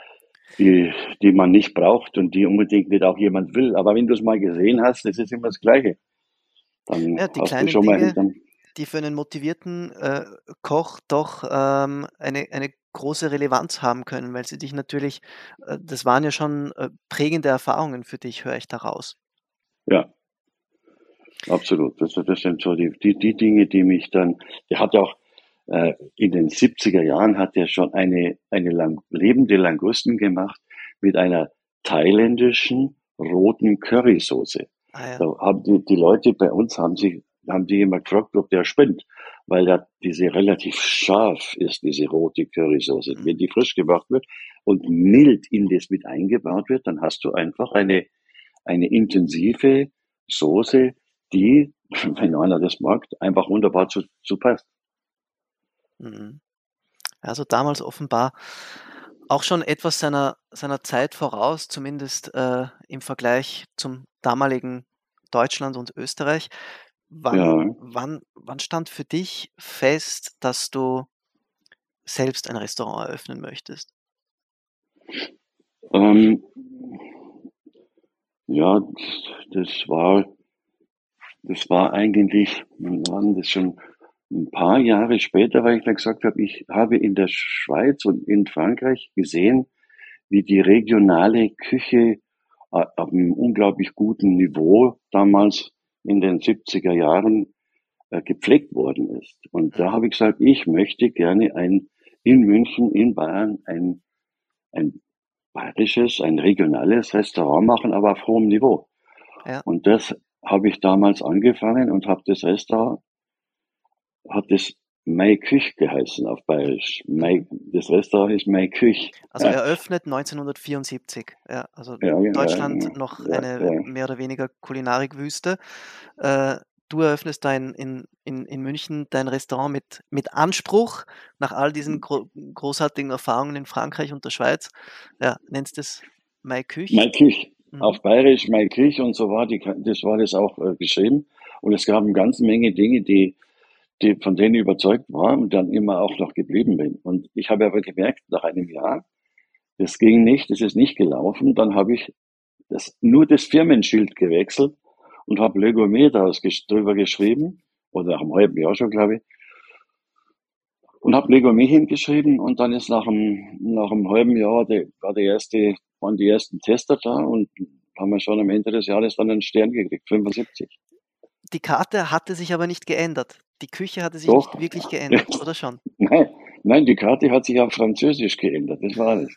die, die man nicht braucht und die unbedingt nicht auch jemand will. Aber wenn du es mal gesehen hast, das ist immer das Gleiche. Dann Ja, die hast du kleinen schon mal Dinge, hinterm, die für einen motivierten äh, Koch doch ähm, eine, eine große Relevanz haben können, weil sie dich natürlich, äh, das waren ja schon äh, prägende Erfahrungen für dich, höre ich daraus. ja, absolut. Das, das sind so die, die, die Dinge, die mich dann, der hat auch, äh, in den siebziger Jahren hat er schon eine, eine lang, lebende Langusten gemacht mit einer thailändischen roten Currysoße. Ah ja. Da haben die, die Leute bei uns haben sich, haben die immer gefragt, ob der spinnt, weil da diese relativ scharf ist, diese rote Currysoße. Mhm. Wenn die frisch gemacht wird und mild in das mit eingebaut wird, dann hast du einfach eine, eine intensive Soße, die, wenn einer das mag, einfach wunderbar zu, zu passt. Mhm. Also damals offenbar auch schon etwas seiner, seiner Zeit voraus, zumindest äh, im Vergleich zum damaligen Deutschland und Österreich. Wann, Ja, wann, wann stand für dich fest, dass du selbst ein Restaurant eröffnen möchtest? ähm, ja, das war, das war eigentlich, wann war denn das schon ein paar Jahre später, weil ich dann gesagt habe, ich habe in der Schweiz und in Frankreich gesehen, wie die regionale Küche äh, auf einem unglaublich guten Niveau damals in den siebziger Jahren äh, gepflegt worden ist. Und da Mhm. habe ich gesagt, ich möchte gerne ein, in München, in Bayern, ein, ein bayerisches, ein regionales Restaurant machen, aber auf hohem Niveau. Ja, Und das habe ich damals angefangen und habe das Restaurant, hat das Mai Küch geheißen auf Bayerisch. Mai, das Restaurant ist Mai Küch. also eröffnet neunzehnhundertvierundsiebzig. Ja, also Ja, ja, Deutschland ja, noch ja, eine ja. mehr oder weniger Kulinarikwüste. Äh, du eröffnest da in, in, in, in München dein Restaurant mit, mit Anspruch, nach all diesen gro großartigen Erfahrungen in Frankreich und der Schweiz. Ja, nennst es Mai Küch. Mai Küch. Mhm. Auf Bayerisch Mai Küch und so war die, das war das auch äh, geschrieben. Und es gab eine ganze Menge Dinge, die, die, von denen ich überzeugt war und dann immer auch noch geblieben bin. Und ich habe aber gemerkt, nach einem Jahr, das ging nicht, das ist nicht gelaufen. Dann habe ich das, nur das Firmenschild gewechselt und habe Le Gourmet daraus gesch drüber geschrieben, oder nach einem halben Jahr schon, glaube ich, und habe Le Gourmet hingeschrieben und dann ist nach einem, nach einem halben Jahr die, war die erste, waren die ersten Tester da und haben wir schon am Ende des Jahres dann einen Stern gekriegt, fünfundsiebzig. Die Karte hatte sich aber nicht geändert. Die Küche hatte sich nicht Doch. wirklich geändert, oder schon? Nein, nein, die Karte hat sich auf Französisch geändert, das war alles.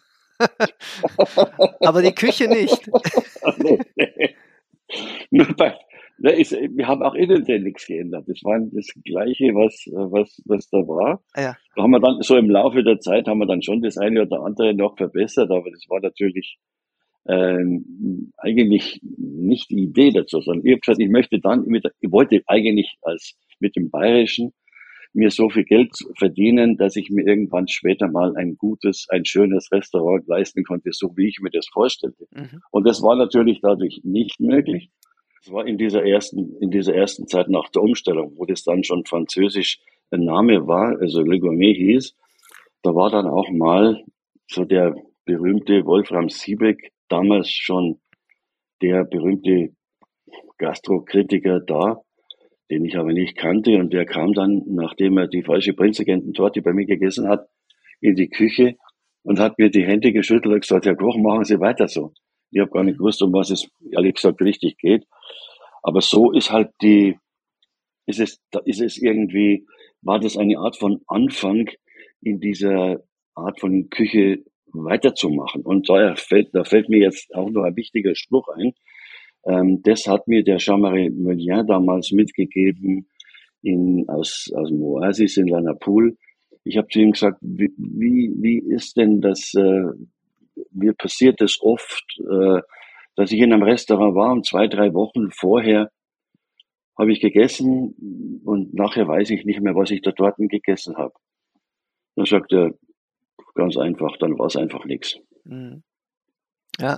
Aber die Küche nicht. Nee, nee. Nur bei, da ist, wir haben auch inhaltlich nichts geändert. Das war das Gleiche, was, was, was da war. Ja, Da haben wir dann, so im Laufe der Zeit haben wir dann schon das eine oder andere noch verbessert, aber das war natürlich ähm, eigentlich nicht die Idee dazu, sondern ich habe gesagt, ich möchte dann, mit, ich wollte eigentlich als mit dem Bayerischen mir so viel Geld verdienen, dass ich mir irgendwann später mal ein gutes, ein schönes Restaurant leisten konnte, so wie ich mir das vorstellte. Mhm. Und das war natürlich dadurch nicht möglich. Es war in dieser ersten, in dieser ersten Zeit nach der Umstellung, wo das dann schon französisch ein Name war, also Le Gourmet hieß, da war dann auch mal so der berühmte Wolfram Siebeck, damals schon der berühmte Gastrokritiker da, den ich aber nicht kannte, und der kam dann, nachdem er die falsche Prinzregententorte bei mir gegessen hat, in die Küche und hat mir die Hände geschüttelt und gesagt, Herr Koch, machen Sie weiter so. Ich habe gar nicht gewusst, um was es ehrlich gesagt richtig geht. Aber so ist halt die, ist es, ist es irgendwie, war das eine Art von Anfang in dieser Art von Küche weiterzumachen. Und da fällt, da fällt mir jetzt auch noch ein wichtiger Spruch ein. Ähm, das hat mir der Jean-Marie Meulien damals mitgegeben in, aus, aus dem Oasis in La Napoule. Ich habe zu ihm gesagt, wie, wie, wie ist denn das, äh, mir passiert das oft, äh, dass ich in einem Restaurant war und zwei, drei Wochen vorher habe ich gegessen und nachher weiß ich nicht mehr, was ich da dort gegessen habe. Dann sagt er, ganz einfach, dann war es einfach nichts. Mhm. Ja.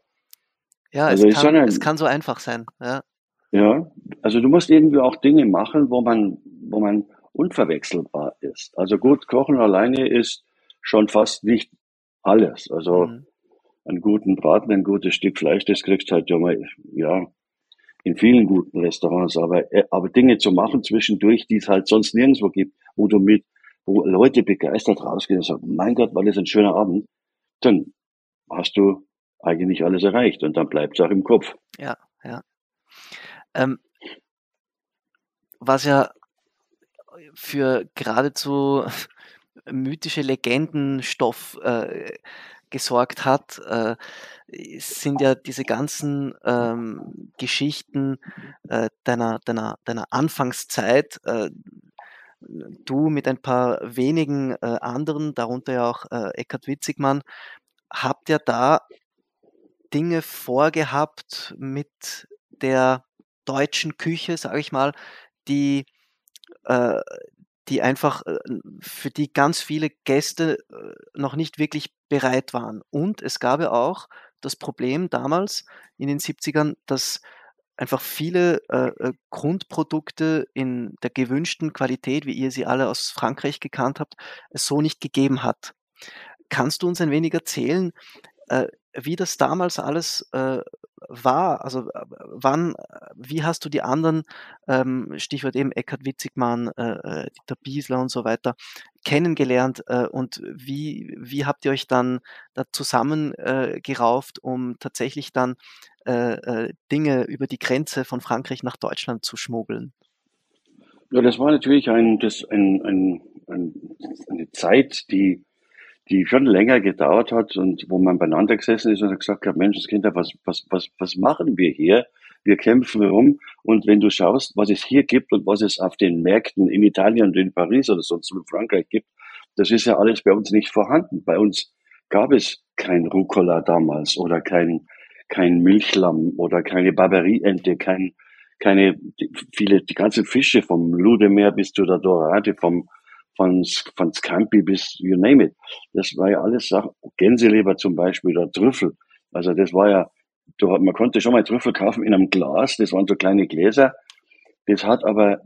Ja, Also es ist kann, schon es ein, kann so einfach sein. Ja. ja, also du musst irgendwie auch Dinge machen, wo man, wo man unverwechselbar ist. Also gut, Kochen alleine ist schon fast nicht alles. Also Mhm. einen guten Braten, ein gutes Stück Fleisch, das kriegst du halt ja mal, ja, in vielen guten Restaurants, aber, äh, aber Dinge zu machen zwischendurch, die es halt sonst nirgendwo gibt, wo du mit, wo Leute begeistert rausgehen und sagen, mein Gott, war das ein schöner Abend, dann hast du eigentlich alles erreicht und dann bleibt es auch im Kopf. Ja, ja. Ähm, was ja für geradezu mythische Legendenstoff äh, gesorgt hat, äh, sind ja diese ganzen ähm, Geschichten äh, deiner, deiner, deiner Anfangszeit. Äh, du mit ein paar wenigen äh, anderen, darunter ja auch äh, Eckhard Witzigmann, habt ja da Dinge vorgehabt mit der deutschen Küche, sage ich mal, die äh, die einfach, äh, für die ganz viele Gäste, äh, noch nicht wirklich bereit waren. Und es gab ja auch das Problem damals in den siebzigern, dass einfach viele, äh, äh, Grundprodukte in der gewünschten Qualität, wie ihr sie alle aus Frankreich gekannt habt, es so nicht gegeben hat. Kannst du uns ein wenig erzählen, äh, wie das damals alles, äh, war? Also, äh, wann äh, wie hast du die anderen, ähm, Stichwort eben Eckhard Witzigmann, äh, äh, Dieter Biesler und so weiter, kennengelernt, äh, und wie wie habt ihr euch dann da zusammen, äh, gerauft, um tatsächlich dann, äh, äh, Dinge über die Grenze von Frankreich nach Deutschland zu schmuggeln? Ja, das war natürlich ein, das, ein, ein, ein, eine Zeit, die, die schon länger gedauert hat und wo man beieinander gesessen ist und hat gesagt hat, Menschenskinder, was, was, was, was machen wir hier? Wir kämpfen rum und wenn du schaust, was es hier gibt und was es auf den Märkten in Italien und in Paris oder sonst in Frankreich gibt, das ist ja alles bei uns nicht vorhanden. Bei uns gab es kein Rucola damals oder kein, kein Milchlamm oder keine Barberie-Ente, kein, keine, die, viele, die ganzen Fische vom Ludemeer bis zu der Dorade, vom, von, von Scampi bis you name it. Das war ja alles Sachen, Gänseleber zum Beispiel oder Trüffel. Also das war ja, du, man konnte schon mal Trüffel kaufen in einem Glas, das waren so kleine Gläser. Das hat aber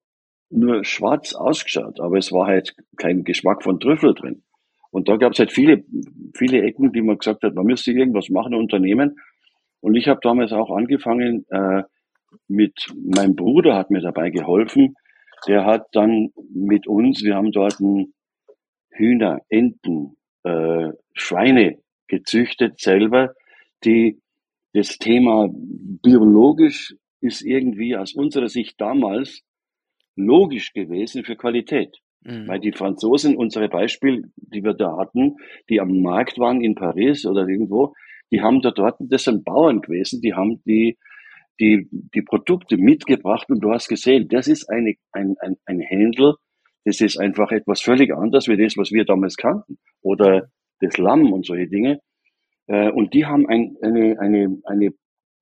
nur schwarz ausgeschaut, aber es war halt kein Geschmack von Trüffel drin. Und da gab es halt viele, viele Ecken, die man gesagt hat, man müsste irgendwas machen, unternehmen. Und ich habe damals auch angefangen, äh, mit meinem Bruder hat mir dabei geholfen. Der hat dann mit uns, wir haben dort ein Hühner, Enten, äh, Schweine gezüchtet selber, die das Thema biologisch ist irgendwie aus unserer Sicht damals logisch gewesen für Qualität. Mhm. Weil die Franzosen, unsere Beispiel, die wir da hatten, die am Markt waren in Paris oder irgendwo, die haben da dort, das sind Bauern gewesen, die haben die, die, die Produkte mitgebracht und du hast gesehen, das ist eine, ein, ein, ein Händel, das ist einfach etwas völlig anderes wie das, was wir damals kannten. Oder das Lamm und solche Dinge. Äh, und die haben ein, eine, eine, eine,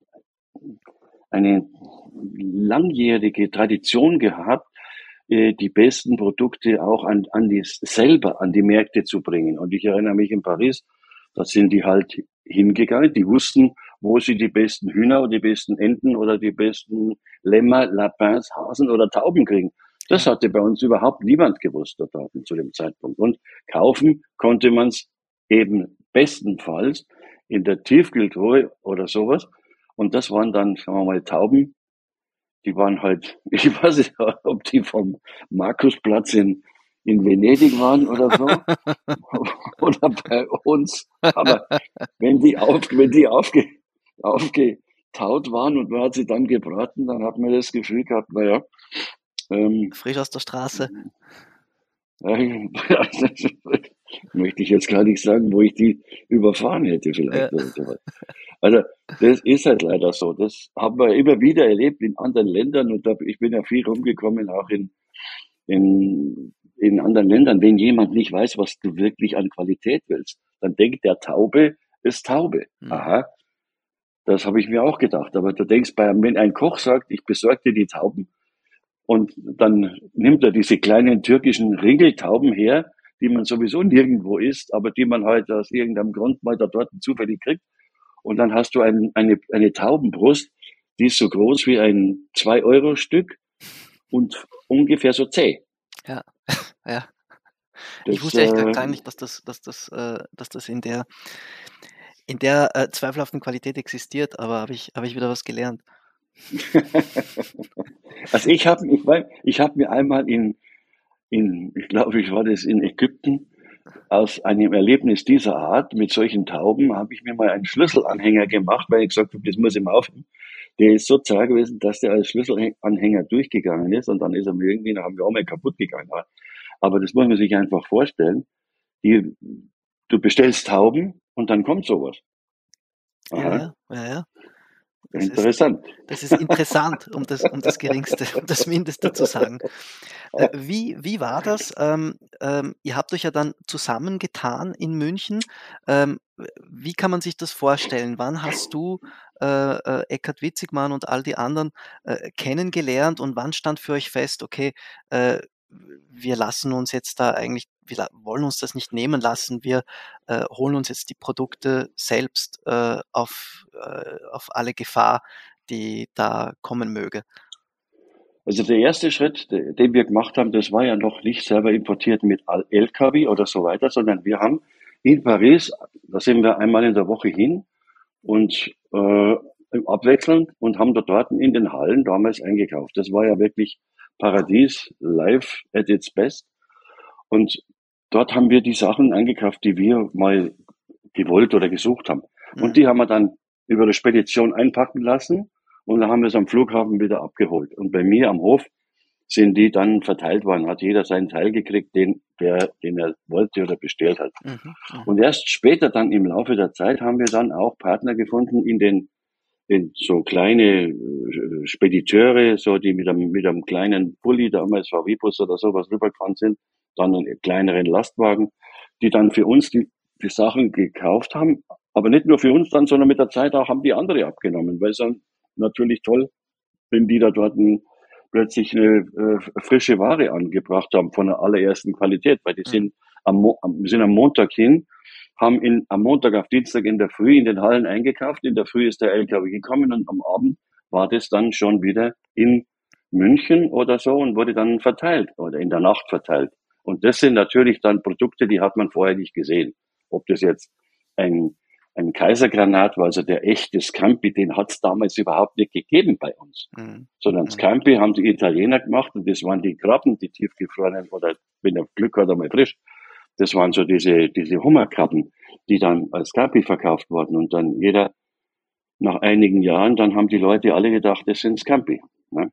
eine langjährige Tradition gehabt, äh, die besten Produkte auch an, an die, selber an die Märkte zu bringen. Und ich erinnere mich in Paris, da sind die halt hingegangen, die wussten, wo sie die besten Hühner oder die besten Enten oder die besten Lämmer, Lapins, Hasen oder Tauben kriegen. Das Ja. hatte bei uns überhaupt niemand gewusst dort zu dem Zeitpunkt. Und kaufen konnte man es eben bestenfalls in der Tiefkühltruhe oder sowas. Und das waren dann, sagen wir mal, Tauben. Die waren halt, ich weiß nicht, ob die vom Markusplatz in, in Venedig waren oder so. Oder bei uns. Aber wenn die, auf, wenn die aufge, aufgetaut waren und man hat sie dann gebraten, dann hat man das Gefühl gehabt, naja, ähm, Frisch aus der Straße. ja, möchte ich jetzt gar nicht sagen, wo ich die überfahren hätte vielleicht. Ja. Oder sowas. Also das ist halt leider so. Das haben wir immer wieder erlebt in anderen Ländern und da, ich bin ja viel rumgekommen, auch in, in, in anderen Ländern. Wenn jemand nicht weiß, was du wirklich an Qualität willst, dann denkt der Taube ist Taube. Mhm. Aha, das habe ich mir auch gedacht. Aber du denkst, bei, wenn ein Koch sagt, ich besorge dir die Tauben, und dann nimmt er diese kleinen türkischen Ringeltauben her, die man sowieso nirgendwo isst, aber die man halt aus irgendeinem Grund mal da dort zufällig kriegt. Und dann hast du ein, eine, eine Taubenbrust, die ist so groß wie ein zwei Euro Stück und ungefähr so zäh. Ja, ja. Das, Ich wusste echt äh, gar nicht, dass das, dass das, äh, dass das in der, in der äh, zweifelhaften Qualität existiert, aber habe ich, habe ich wieder was gelernt. Also ich habe ich mein, ich hab mir einmal in, in, ich glaube, ich war das in Ägypten, aus einem Erlebnis dieser Art mit solchen Tauben, habe ich mir mal einen Schlüsselanhänger gemacht, weil ich gesagt habe, das muss ich mal aufheben. Der ist so zart gewesen, dass der als Schlüsselanhänger durchgegangen ist und dann ist er mir irgendwie nach einem Jahr mal kaputt gegangen. Aber das muss man sich einfach vorstellen. Die, du bestellst Tauben und dann kommt sowas. Aha. Ja, ja, ja, ja. Das ist, Interessant. das ist interessant, um das, um das Geringste, um das Mindeste zu sagen. Äh, wie, wie war das? Ähm, ähm, ihr habt euch ja dann zusammengetan in München. Ähm, wie kann man sich das vorstellen? Wann hast du äh, äh, Eckhard Witzigmann und all die anderen äh, kennengelernt und wann stand für euch fest, okay, äh, wir lassen uns jetzt da eigentlich, wir la- wollen uns das nicht nehmen lassen, wir äh, holen uns jetzt die Produkte selbst äh, auf, äh, auf alle Gefahr, die da kommen möge. Also der erste Schritt, de- den wir gemacht haben, das war ja noch nicht selber importiert mit L K W oder so weiter, sondern wir haben in Paris, da sind wir einmal in der Woche hin und äh, abwechselnd und haben dort dort in den Hallen damals eingekauft. Das war ja wirklich Paradies, live at its best. Und dort haben wir die Sachen eingekauft, die wir mal gewollt oder gesucht haben. Mhm. Und die haben wir dann über die Spedition einpacken lassen und dann haben wir es am Flughafen wieder abgeholt. Und bei mir am Hof sind die dann verteilt worden, hat jeder seinen Teil gekriegt, den, der, den er wollte oder bestellt hat. Mhm. Mhm. Und erst später dann im Laufe der Zeit haben wir dann auch Partner gefunden in den in so kleine äh, Spediteure, so die mit einem, mit einem kleinen Bulli, damals V W-Bus oder sowas rübergefahren sind, dann einen kleineren Lastwagen, die dann für uns die, die Sachen gekauft haben, aber nicht nur für uns dann, sondern mit der Zeit auch haben die andere abgenommen, weil es dann natürlich toll, wenn die da dort ein, plötzlich eine äh, frische Ware angebracht haben von der allerersten Qualität, weil die Mhm. sind am, Mo am, wir sind am Montag hin, haben in, am Montag auf Dienstag in der Früh in den Hallen eingekauft. In der Früh ist der L K W gekommen und am Abend war das dann schon wieder in München oder so und wurde dann verteilt oder in der Nacht verteilt. Und das sind natürlich dann Produkte, die hat man vorher nicht gesehen. Ob das jetzt ein, ein Kaisergranat war, also der echte Scampi, den hat es damals überhaupt nicht gegeben bei uns. Mhm. Sondern Mhm. Scampi haben die Italiener gemacht und das waren die Krabben, die tiefgefrorenen oder wenn er Glück hat, einmal frisch. Das waren so diese, diese Hummerkrabben, die dann als Scampi verkauft wurden. Und dann jeder, nach einigen Jahren, dann haben die Leute alle gedacht, das sind Scampi. Ne?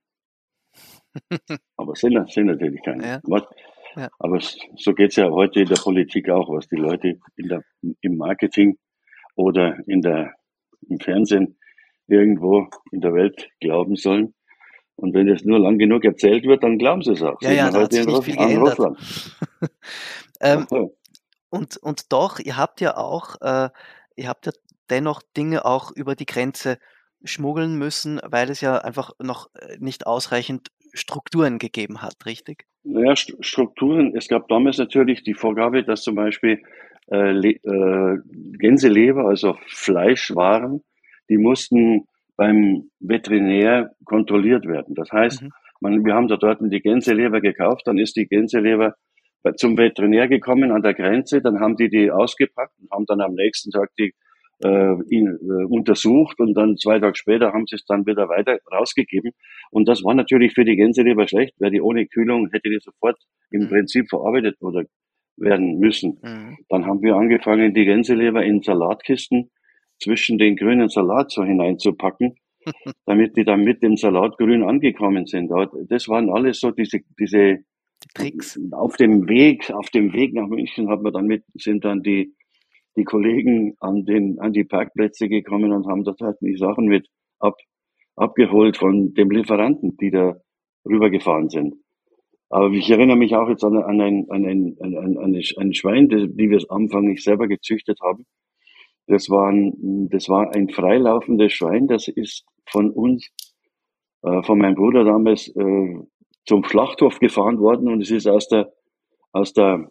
Aber sind, sind natürlich keine. Ja. Was? Ja. Aber s- so geht's ja heute in der Politik auch, was die Leute in der, im Marketing oder in der, im Fernsehen irgendwo in der Welt glauben sollen. Und wenn es nur lang genug erzählt wird, dann glauben sie es auch. Ja, Sieht ja, man da hat heute sich in nicht Russ viel an geändert. Russland. Ähm, Aha. und, und doch, ihr habt ja auch, äh, ihr habt ja dennoch Dinge auch über die Grenze schmuggeln müssen, weil es ja einfach noch äh, nicht ausreichend Strukturen gegeben hat, richtig? Naja, St Strukturen. Es gab damals natürlich die Vorgabe, dass zum Beispiel äh, Le äh, Gänseleber, also Fleischwaren, die mussten beim Veterinär kontrolliert werden. Das heißt, Mhm. man, wir haben da dort die Gänseleber gekauft, dann ist die Gänseleber bei- zum Veterinär gekommen an der Grenze, dann haben die die ausgepackt und haben dann am nächsten Tag die äh, ihn, äh, untersucht und dann zwei Tage später haben sie es dann wieder weiter rausgegeben. Und das war natürlich für die Gänseleber schlecht, weil die ohne Kühlung hätte die sofort im Mhm. Prinzip verarbeitet oder werden müssen. Mhm. Dann haben wir angefangen, die Gänseleber in Salatkisten zwischen den grünen Salat so hineinzupacken, damit die dann mit dem Salat grün angekommen sind. Das waren alles so diese, diese, Die Tricks. auf dem Weg, auf dem Weg nach München hat man dann mit, sind dann die, die Kollegen an den, an die Parkplätze gekommen und haben dort halt die Sachen mit ab, abgeholt von dem Lieferanten, die da rübergefahren sind. Aber ich erinnere mich auch jetzt an, an, ein, an, ein, an, ein, an ein Schwein, die, die wir am Anfang nicht selber gezüchtet haben. Das war ein, das war ein freilaufendes Schwein, das ist von uns, äh, von meinem Bruder damals, äh, zum Schlachthof gefahren worden und es ist aus der, aus der,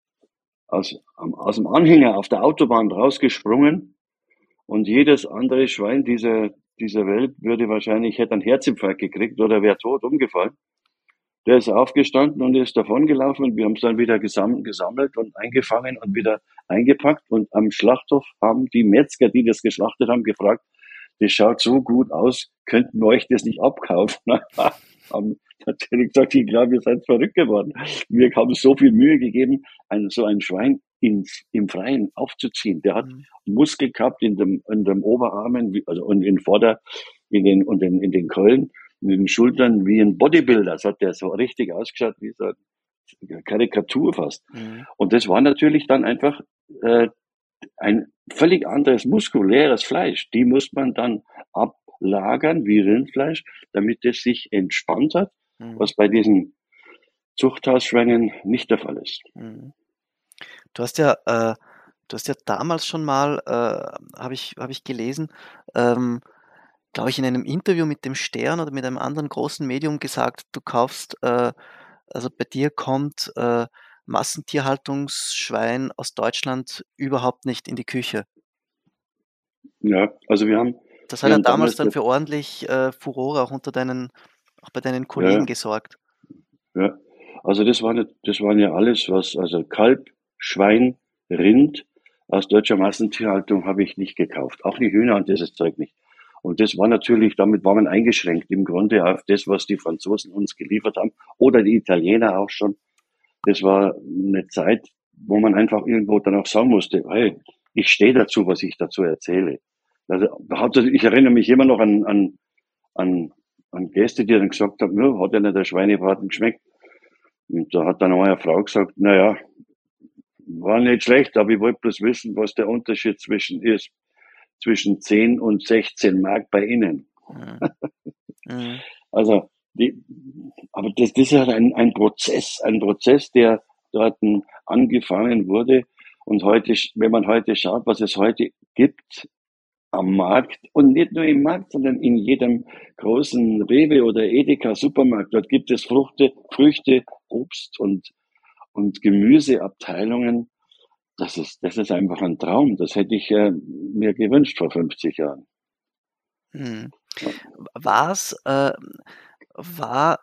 aus, aus dem Anhänger auf der Autobahn rausgesprungen und jedes andere Schwein dieser, dieser Welt würde wahrscheinlich, hätte einen Herzinfarkt gekriegt oder wäre tot umgefallen. Der ist aufgestanden und ist davongelaufen und wir haben es dann wieder gesam gesammelt und eingefangen und wieder eingepackt und am Schlachthof haben die Metzger, die das geschlachtet haben, gefragt, das schaut so gut aus, könnten wir euch das nicht abkaufen? Haben natürlich gesagt, ich glaube, ihr seid verrückt geworden. Wir haben so viel Mühe gegeben, ein, so ein Schwein ins, im Freien aufzuziehen. Der hat Mhm. Muskel gehabt in dem, in dem Oberarmen, also und in Vorder, in den, und in, in den Keulen, in den Schultern wie ein Bodybuilder. Das hat der so richtig ausgeschaut, wie so eine Karikatur fast. Mhm. Und das war natürlich dann einfach äh, ein völlig anderes muskuläres Fleisch. Die muss man dann ablagern wie Rindfleisch, damit es sich entspannt hat, Mhm. was bei diesen Zuchthausschweinen nicht der Fall ist. Mhm. Du hast ja, äh, du hast ja damals schon mal, äh, habe ich, habe ich gelesen, ähm, glaube ich, in einem Interview mit dem Stern oder mit einem anderen großen Medium gesagt, du kaufst, äh, also bei dir kommt äh, Massentierhaltungsschwein aus Deutschland überhaupt nicht in die Küche. Ja, also wir haben, Das hat wir ja haben damals damals, dann für ordentlich äh, Furore auch unter deinen, auch bei deinen Kollegen ja, gesorgt. ja, also das war nicht, das waren ja alles, was, also Kalb, Schwein, Rind aus deutscher Massentierhaltung habe ich nicht gekauft. Auch die Hühner und dieses Zeug nicht. Und das war natürlich, damit war man eingeschränkt im Grunde auf das, was die Franzosen uns geliefert haben oder die Italiener auch schon. Das war eine Zeit, wo man einfach irgendwo dann auch sagen musste, hey, ich stehe dazu, was ich dazu erzähle. Also ich erinnere mich immer noch an, an, an, an Gäste, die dann gesagt haben, ja, hat ja nicht der Schweinebraten geschmeckt. Und da hat dann eine Frau gesagt, naja, war nicht schlecht, aber ich wollte bloß wissen, was der Unterschied zwischen ist, zwischen zehn und sechzehn Mark bei Ihnen. Mhm. Mhm. Also, die, aber das, das ist halt ein, ein Prozess, ein Prozess, der dort angefangen wurde. Und heute, wenn man heute schaut, was es heute gibt am Markt und nicht nur im Markt, sondern in jedem großen Rewe oder Edeka Supermarkt, dort gibt es Früchte, Früchte, Obst und, und Gemüseabteilungen. Das ist, das ist einfach ein Traum. Das hätte ich äh, mir gewünscht vor fünfzig Jahren. Mhm. Ja. War's, äh, war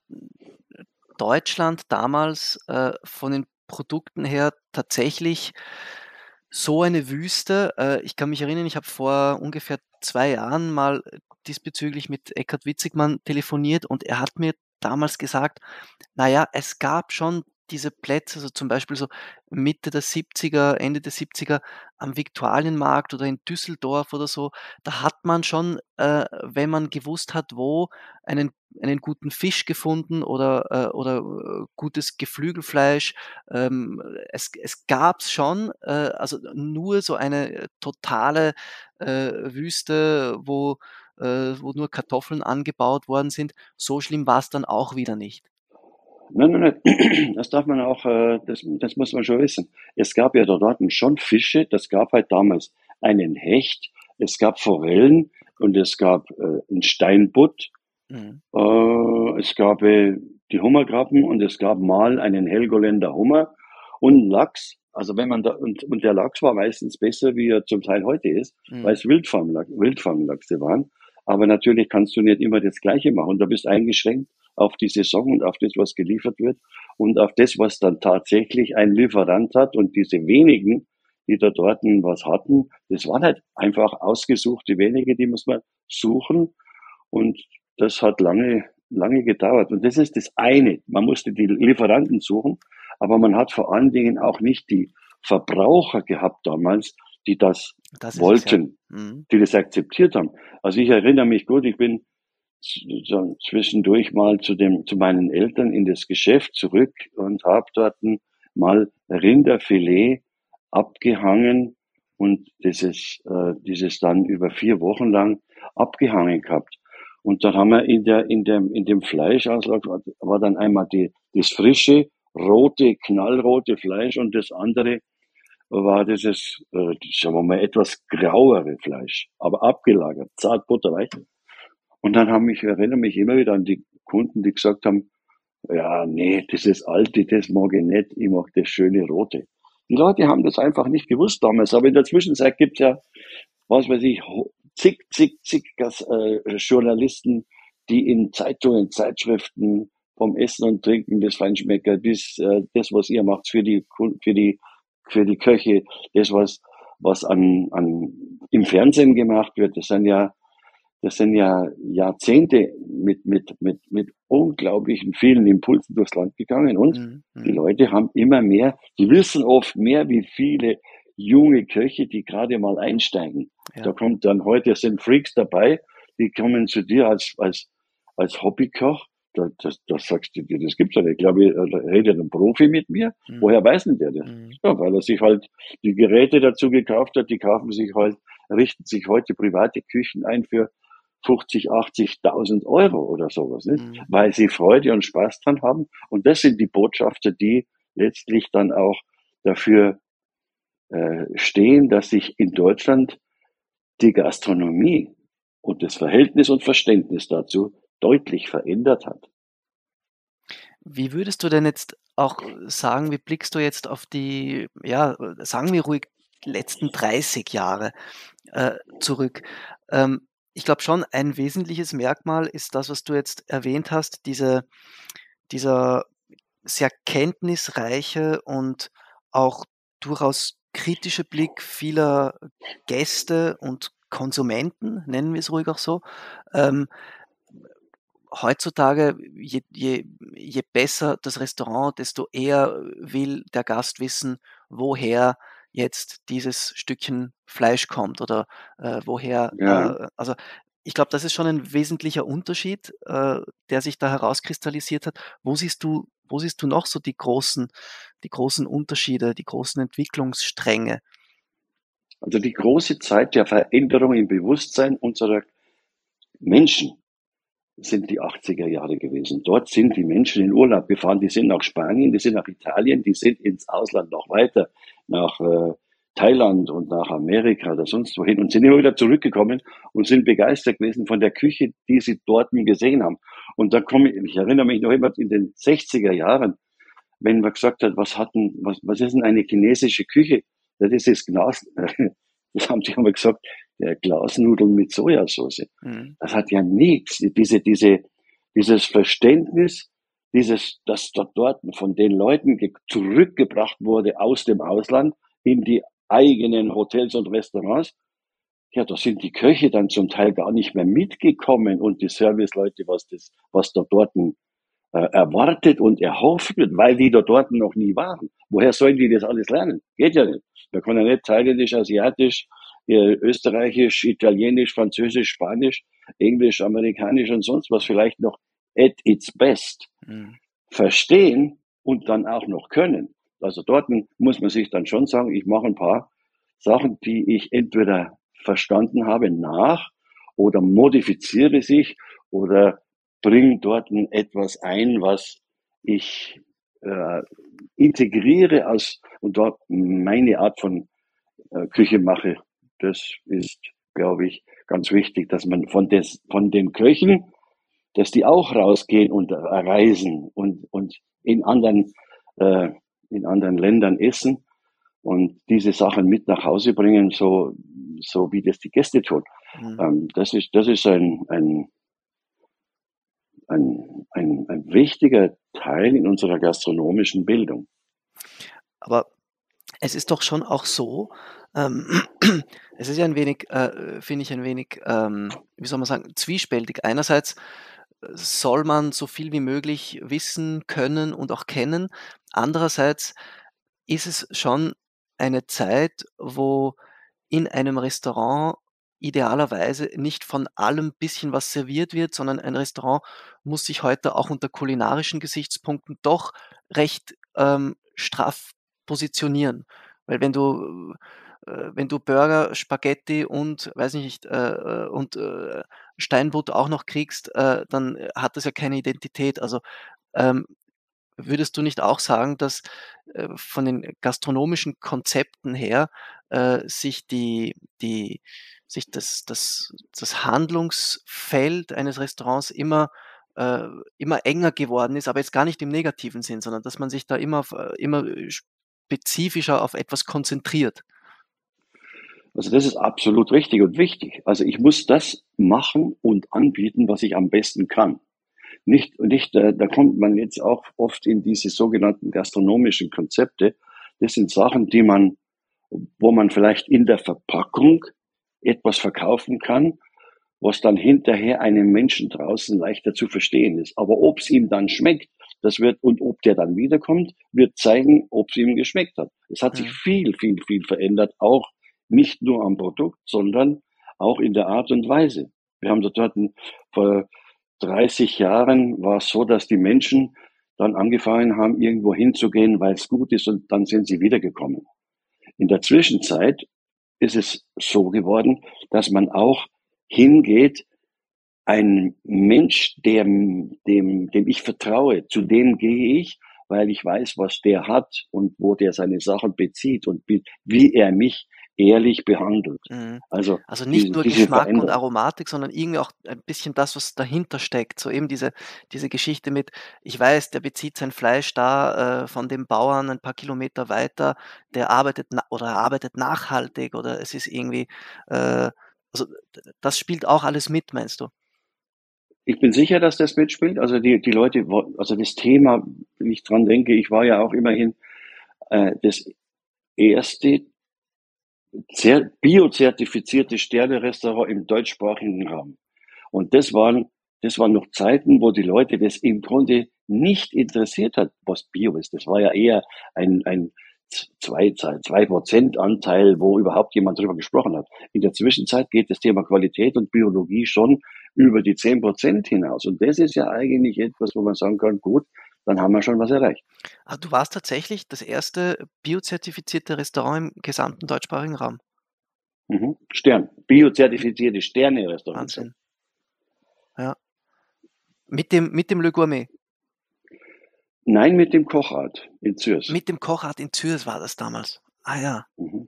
Deutschland damals äh, von den Produkten her tatsächlich so eine Wüste? Äh, ich kann mich erinnern, ich habe vor ungefähr zwei Jahren mal diesbezüglich mit Eckhard Witzigmann telefoniert und er hat mir damals gesagt, na ja, es gab schon diese Plätze, so zum Beispiel so Mitte der siebziger, Ende der siebziger am Viktualienmarkt oder in Düsseldorf oder so, da hat man schon, äh, wenn man gewusst hat, wo, einen einen guten Fisch gefunden oder, äh, oder äh, gutes Geflügelfleisch. Ähm, es es gab's schon, äh, also nur so eine äh, totale äh, Wüste, wo, äh, wo nur Kartoffeln angebaut worden sind. So schlimm war's dann auch wieder nicht. Nein, nein, nein, das darf man auch, äh, das, das muss man schon wissen. Es gab ja da dort schon Fische, das gab halt damals einen Hecht, es gab Forellen und es gab äh, einen Steinbutt, Mhm. äh, es gab äh, die Hummerkrabben und es gab mal einen Helgoländer Hummer und einen Lachs. Also wenn man da, und, und der Lachs war meistens besser, wie er zum Teil heute ist, weil Mhm. es Wildfanglachs, Wildfanglachse waren. Aber natürlich kannst du nicht immer das Gleiche machen. Du bist eingeschränkt auf die Saison und auf das, was geliefert wird und auf das, was dann tatsächlich ein Lieferant hat. Und diese wenigen, die da dort was hatten, das waren halt einfach ausgesuchte wenige, die muss man suchen. Und das hat lange, lange gedauert. Und das ist das eine. Man musste die Lieferanten suchen, aber man hat vor allen Dingen auch nicht die Verbraucher gehabt damals, die das Das ist es ja. wollten, Mhm. die das akzeptiert haben. Also ich erinnere mich gut, ich bin so zwischendurch mal zu dem, zu meinen Eltern in das Geschäft zurück und habe dort mal Rinderfilet abgehangen und dieses, äh, dieses dann über vier Wochen lang abgehangen gehabt. Und dann haben wir in der, in dem, in dem Fleischauslag war, war dann einmal die, das frische, rote, knallrote Fleisch und das andere war dieses, äh, sagen wir mal, etwas grauere Fleisch, aber abgelagert, zart butterweich. Und dann haben mich, ich erinnere mich immer wieder an die Kunden, die gesagt haben, ja, nee, dieses alte, das mag ich nicht, ich mag das schöne rote. Die Leute haben das einfach nicht gewusst damals, aber in der Zwischenzeit gibt's ja, was weiß ich, zig, zig, zig äh, Journalisten, die in Zeitungen, Zeitschriften vom Essen und Trinken des Feinschmecker bis äh, das, was ihr macht für die für die für die Köche, das was was an an im Fernsehen gemacht wird, das sind ja das sind ja Jahrzehnte mit mit mit mit unglaublichen vielen Impulsen durchs Land gegangen und Mhm. die Mhm. Leute haben immer mehr, die wissen oft mehr, wie viele junge Köche, die gerade mal einsteigen. Da Ja. kommt dann heute, sind Freaks dabei, die kommen zu dir als, als, als Hobbykoch. Da, das, das sagst du dir, das gibt's ja nicht. Ich glaube, da redet ein Profi mit mir. Mhm. Woher weiß denn der das? Mhm. Ja, weil er sich halt die Geräte dazu gekauft hat. Die kaufen sich halt, richten sich heute private Küchen ein für fünfzig, achtzigtausend Euro oder sowas, nicht? Mhm. Weil sie Freude und Spaß dran haben. Und das sind die Botschafter, die letztlich dann auch dafür äh, stehen, dass sich in Deutschland die Gastronomie und das Verhältnis und Verständnis dazu deutlich verändert hat. Wie würdest du denn jetzt auch sagen, wie blickst du jetzt auf die, ja, sagen wir ruhig, letzten dreißig Jahre äh, zurück? Ähm, ich glaube schon, ein wesentliches Merkmal ist das, was du jetzt erwähnt hast, diese, dieser sehr kenntnisreiche und auch durchaus kritische Blick vieler Gäste und Konsumenten, nennen wir es ruhig auch so. Ähm, heutzutage, je, je, je besser das Restaurant, desto eher will der Gast wissen, woher jetzt dieses Stückchen Fleisch kommt oder äh, woher, Ja, äh, also ich glaube, das ist schon ein wesentlicher Unterschied, äh, der sich da herauskristallisiert hat. Wo siehst du, wo siehst du noch so die großen, die großen Unterschiede, die großen Entwicklungsstränge? also die große Zeit der Veränderung im Bewusstsein unserer Menschen sind die achtziger Jahre gewesen. Dort sind die Menschen in Urlaub gefahren, die sind nach Spanien, die sind nach Italien, die sind ins Ausland noch weiter, nach äh, Thailand und nach Amerika oder sonst wohin und sind immer wieder zurückgekommen und sind begeistert gewesen von der Küche, die sie dort gesehen haben. Und da komme ich, ich erinnere mich noch immer in den sechziger Jahren, wenn man gesagt hat, was hatten, was, was ist denn eine chinesische Küche? Das ist das Glas, das haben sie immer gesagt, der Glasnudeln mit Sojasauce. Mhm. Das hat ja nichts. Diese, diese, dieses Verständnis, dieses, dass dort, dort von den Leuten zurückgebracht wurde aus dem Ausland in die eigenen Hotels und Restaurants. Ja, da sind die Köche dann zum Teil gar nicht mehr mitgekommen und die Serviceleute, was das, was da dort äh, erwartet und erhofft wird, weil die da dort noch nie waren. Woher sollen die das alles lernen? Geht ja nicht. Man kann ja nicht thailändisch, asiatisch, äh, österreichisch, italienisch, französisch, spanisch, englisch, amerikanisch und sonst was vielleicht noch at its best Mhm. verstehen und dann auch noch können. Also dort muss man sich dann schon sagen, ich mache ein paar Sachen, die ich entweder verstanden habe, nach oder modifiziere sich oder bringe dort etwas ein, was ich äh, integriere aus und dort meine Art von äh, Küche mache, das ist, glaube ich, ganz wichtig, dass man von, des, von den Köchen, dass die auch rausgehen und reisen und, und in anderen, äh, in anderen Ländern essen und diese Sachen mit nach Hause bringen, so, so wie das die Gäste tun. Mhm. Ähm, das ist, das ist ein, ein, ein, ein, ein wichtiger Teil in unserer gastronomischen Bildung. Aber es ist doch schon auch so, ähm, es ist ja ein wenig, äh, finde ich, ein wenig, ähm, wie soll man sagen, zwiespältig. Einerseits äh, soll man so viel wie möglich wissen können und auch kennen. Andererseits ist es schon eine Zeit, wo in einem Restaurant idealerweise nicht von allem bisschen was serviert wird, sondern ein Restaurant muss sich heute auch unter kulinarischen Gesichtspunkten doch recht, ähm, straff positionieren. Weil wenn du äh, wenn du Burger, Spaghetti und weiß ich nicht, äh, äh, und, äh, Steinbutt auch noch kriegst, äh, dann äh, hat das ja keine Identität. Also, ähm, würdest du nicht auch sagen, dass, äh, von den gastronomischen Konzepten her, äh, sich die die sich das das das Handlungsfeld eines Restaurants immer äh, immer enger geworden ist, aber jetzt gar nicht im negativen Sinn, sondern dass man sich da immer auf äh, immer äh, spezifischer auf etwas konzentriert? Also das ist absolut richtig und wichtig. Also ich muss das machen und anbieten, was ich am besten kann. Nicht, nicht, äh, da kommt man jetzt auch oft in diese sogenannten gastronomischen Konzepte. Das sind Sachen, die man, wo man vielleicht in der Verpackung etwas verkaufen kann, was dann hinterher einem Menschen draußen leichter zu verstehen ist. Aber ob es ihm dann schmeckt, das wird, und ob der dann wiederkommt, wird zeigen, ob es ihm geschmeckt hat. Es hat sich Mhm. viel, viel, viel verändert, auch nicht nur am Produkt, sondern auch in der Art und Weise. Wir haben dort vor dreißig Jahren war es so, dass die Menschen dann angefangen haben, irgendwo hinzugehen, weil es gut ist, und dann sind sie wiedergekommen. In der Zwischenzeit ist es so geworden, dass man auch hingeht, ein Mensch, dem, dem, dem ich vertraue, zu dem gehe ich, weil ich weiß, was der hat und wo der seine Sachen bezieht und wie, wie er mich ehrlich behandelt. Mhm. Also Also nicht diese, nur diese Geschmack und Veränderung. Aromatik, sondern irgendwie auch ein bisschen das, was dahinter steckt. So eben diese diese Geschichte mit, ich weiß, der bezieht sein Fleisch da, äh, von dem Bauern ein paar Kilometer weiter, der arbeitet na oder er arbeitet nachhaltig oder es ist irgendwie, äh also d das spielt auch alles mit, meinst du? Ich bin sicher, dass das mitspielt. Also die, die Leute, wo- also das Thema, wenn ich dran denke, ich war ja auch immerhin äh, das erste zer- biozertifizierte Sterne-Restaurant im deutschsprachigen Raum. Und das waren, das waren noch Zeiten, wo die Leute das im Grunde nicht interessiert hat, was Bio ist. Das war ja eher ein, ein zwei, zwei Prozent Anteil, wo überhaupt jemand drüber gesprochen hat. In der Zwischenzeit geht das Thema Qualität und Biologie schon über die zehn Prozent hinaus. Und das ist ja eigentlich etwas, wo man sagen kann, gut, dann haben wir schon was erreicht. Ah, du warst tatsächlich das erste biozertifizierte Restaurant im gesamten deutschsprachigen Raum. Mhm. Stern, biozertifizierte Sterne-Restaurants. Wahnsinn. Ja. Mit dem mit dem Le Gourmet. Nein, mit dem Kochart in Zürs. Mit dem Kochart in Zürs war das damals. Ah ja. Mhm.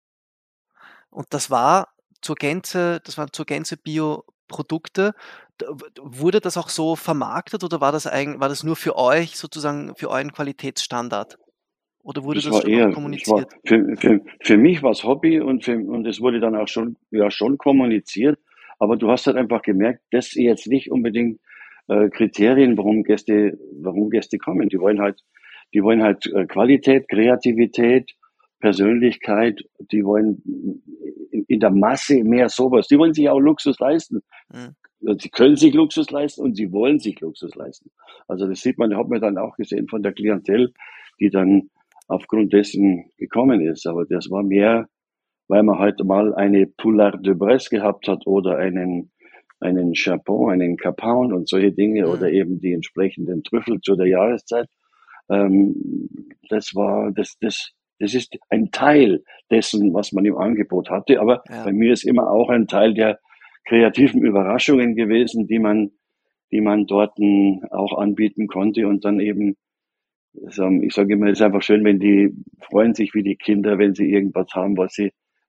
Und das war zur Gänze das waren zur Gänze Bioprodukte. D w wurde das auch so vermarktet oder war das eigen war das nur für euch sozusagen für euren Qualitätsstandard? Oder wurde Das das war schon auch eher, es war kommuniziert? für, für, für mich war es Hobby und, für, und es wurde dann auch schon, ja, schon kommuniziert. Aber du hast halt einfach gemerkt, das ist jetzt nicht unbedingt äh, Kriterien, warum Gäste, warum Gäste kommen. Die wollen halt, die wollen halt äh, Qualität, Kreativität, Persönlichkeit. Die wollen in, in der Masse mehr sowas. Die wollen sich auch Luxus leisten. Mhm. Sie können sich Luxus leisten und sie wollen sich Luxus leisten. Also das sieht man, hat man dann auch gesehen von der Klientel, die dann aufgrund dessen gekommen ist. Aber das war mehr, weil man halt mal eine Poulard de Bresse gehabt hat oder einen, einen Chapon, einen Capon und solche Dinge oder Mhm. eben die entsprechenden Trüffel zu der Jahreszeit. Ähm, das war, das, das, das ist ein Teil dessen, was man im Angebot hatte. Aber Ja. bei mir ist immer auch ein Teil der kreativen Überraschungen gewesen, die man, die man dort auch anbieten konnte und dann eben, ich sage immer, es ist einfach schön, wenn die freuen sich wie die Kinder, wenn sie irgendwas haben, was sie,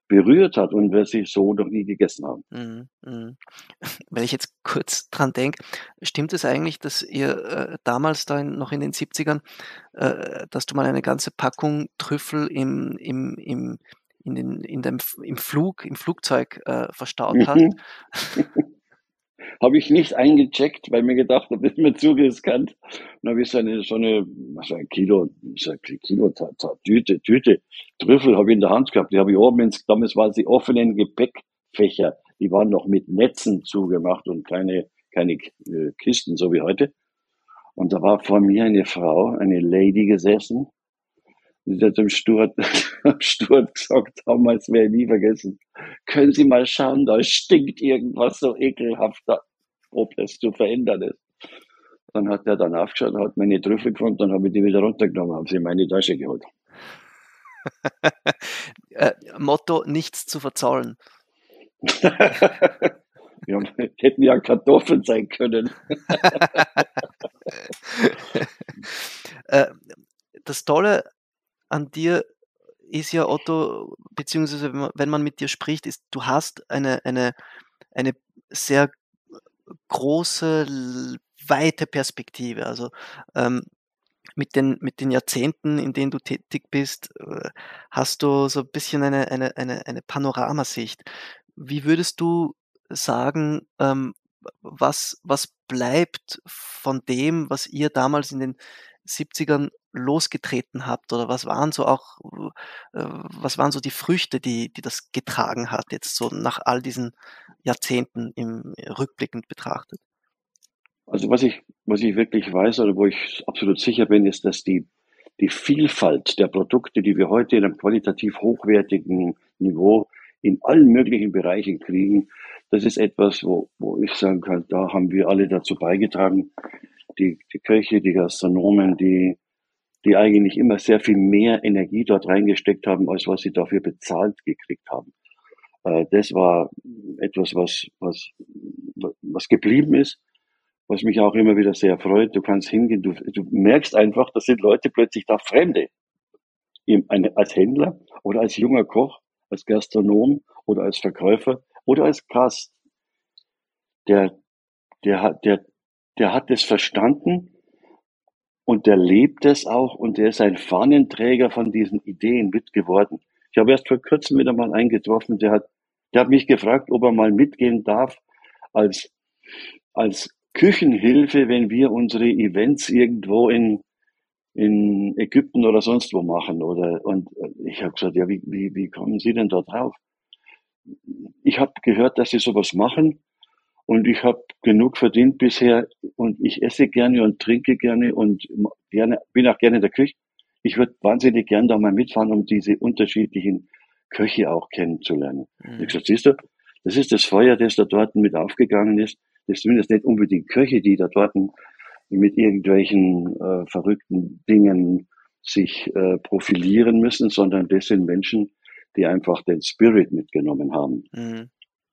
berührt hat und wir sie so noch nie gegessen haben. Mhm, mhm. Wenn ich jetzt kurz dran denke, stimmt es eigentlich, dass ihr äh, damals da in, noch in den siebzigern, äh, dass du mal eine ganze Packung Trüffel im, im, im, in den, in dem, F- im Flug, im Flugzeug äh, verstaut hast? Mhm. Habe ich nicht eingecheckt, weil mir gedacht habe, das ist mir zu riskant. Dann habe ich so eine, so eine, so ein Kilo, so ein Kilo Ta- Ta- Tüte, Tüte Trüffel habe ich in der Hand gehabt. Die habe ich oben ins, damals waren sie offenen Gepäckfächer. Die waren noch mit Netzen zugemacht und keine, keine äh, Kisten, so wie heute. Und da war vor mir eine Frau, eine Lady gesessen. Die hat dem Steward, dem Steward gesagt, damals werde ich nie vergessen. Können Sie mal schauen, da stinkt irgendwas so ekelhaft, da, ob das zu verändern ist. Dann hat er dann aufgeschaut, hat meine Trüffel gefunden, dann habe ich die wieder runtergenommen, haben sie in meine Tasche geholt. äh, Motto, nichts zu verzollen. Ja, hätten ja Kartoffeln sein können. äh, das Tolle an dir ist ja, Otto, beziehungsweise wenn man, wenn man mit dir spricht, ist, du hast eine, eine, eine sehr große, l- weite Perspektive. Also ähm, mit den, mit den Jahrzehnten, in denen du tätig bist, äh, hast du so ein bisschen eine, eine, eine, eine Panoramasicht. Wie würdest du sagen, ähm, was, was bleibt von dem, was ihr damals in den siebzigern losgetreten habt? Oder was waren so auch, äh, was waren so die Früchte, die, die das getragen hat, jetzt so nach all diesen Jahrzehnten im rückblickend betrachtet? Also was ich, was ich wirklich weiß oder wo ich absolut sicher bin, ist, dass die, die Vielfalt der Produkte, die wir heute in einem qualitativ hochwertigen Niveau in allen möglichen Bereichen kriegen, das ist etwas, wo, wo ich sagen kann, da haben wir alle dazu beigetragen. Die, die Köche, die Gastronomen, die, die eigentlich immer sehr viel mehr Energie dort reingesteckt haben, als was sie dafür bezahlt gekriegt haben. Äh, das war etwas, was, was, was geblieben ist, was mich auch immer wieder sehr freut. Du kannst hingehen, du, du merkst einfach, das sind Leute plötzlich da, Fremde, Im- eine, als Händler oder als junger Koch, als Gastronom oder als Verkäufer oder als Gast. Der, der hat, der, der hat es verstanden und der lebt es auch und der ist ein Fahnenträger von diesen Ideen mit geworden. Ich habe erst vor kurzem wieder mal einen getroffen, der hat, der hat mich gefragt, ob er mal mitgehen darf als, als Küchenhilfe, wenn wir unsere Events irgendwo in, in Ägypten oder sonst wo machen. Oder, und ich habe gesagt, ja, wie, wie, wie kommen Sie denn da drauf? Ich habe gehört, dass Sie sowas machen und ich habe genug verdient bisher und ich esse gerne und trinke gerne und gerne, bin auch gerne in der Küche. Ich würde wahnsinnig gern da mal mitfahren, um diese unterschiedlichen Köche auch kennenzulernen. Mhm. Ich gesagt, siehst du, das ist das Feuer, das da dort mit aufgegangen ist. Das sind jetzt nicht unbedingt Köche, die da dort mit irgendwelchen äh, verrückten Dingen sich äh, profilieren müssen, sondern das sind Menschen, die einfach den Spirit mitgenommen haben. Mhm.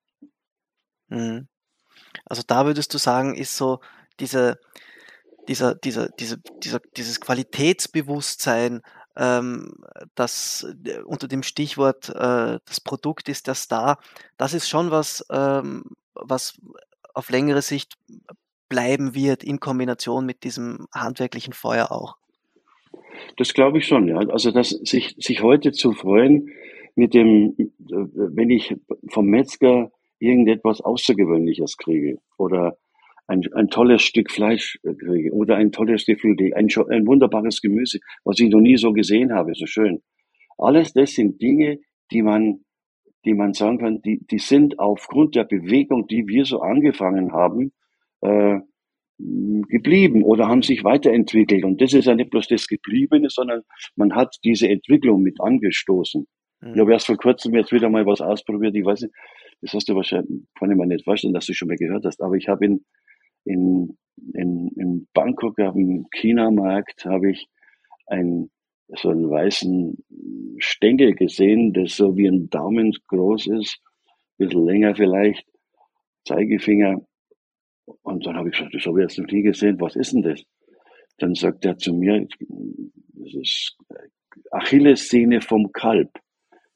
Mhm. Also da würdest du sagen, ist so diese, dieser, dieser, diese, dieser, dieses Qualitätsbewusstsein, ähm, das äh, unter dem Stichwort äh, das Produkt ist der Star, das ist schon was, ähm, was auf längere Sicht bleiben wird in Kombination mit diesem handwerklichen Feuer auch. Das glaube ich schon, ja. Also das, sich, sich heute zu freuen mit dem, äh, wenn ich vom Metzger irgendetwas Außergewöhnliches kriege oder ein, ein tolles Stück Fleisch kriege oder ein tolles Stück Filet, ein, ein wunderbares Gemüse, was ich noch nie so gesehen habe, so schön. Alles das sind Dinge, die man, die man sagen kann, die, die sind aufgrund der Bewegung, die wir so angefangen haben, äh, geblieben oder haben sich weiterentwickelt. Und das ist ja nicht bloß das Gebliebene, sondern man hat diese Entwicklung mit angestoßen. Mhm. Ich habe erst vor kurzem jetzt wieder mal was ausprobiert. Ich weiß nicht, das hast du wahrscheinlich, kann ich mir nicht vorstellen, dass du schon mal gehört hast, aber ich habe in, in, in, in Bangkok auf dem China-Markt habe ich ein, so einen weißen Stängel gesehen, das so wie ein Daumen groß ist, ein bisschen länger vielleicht, Zeigefinger. Und dann habe ich gesagt, das habe ich jetzt noch nie gesehen, was ist denn das? Dann sagt er zu mir, das ist Achillessehne vom Kalb.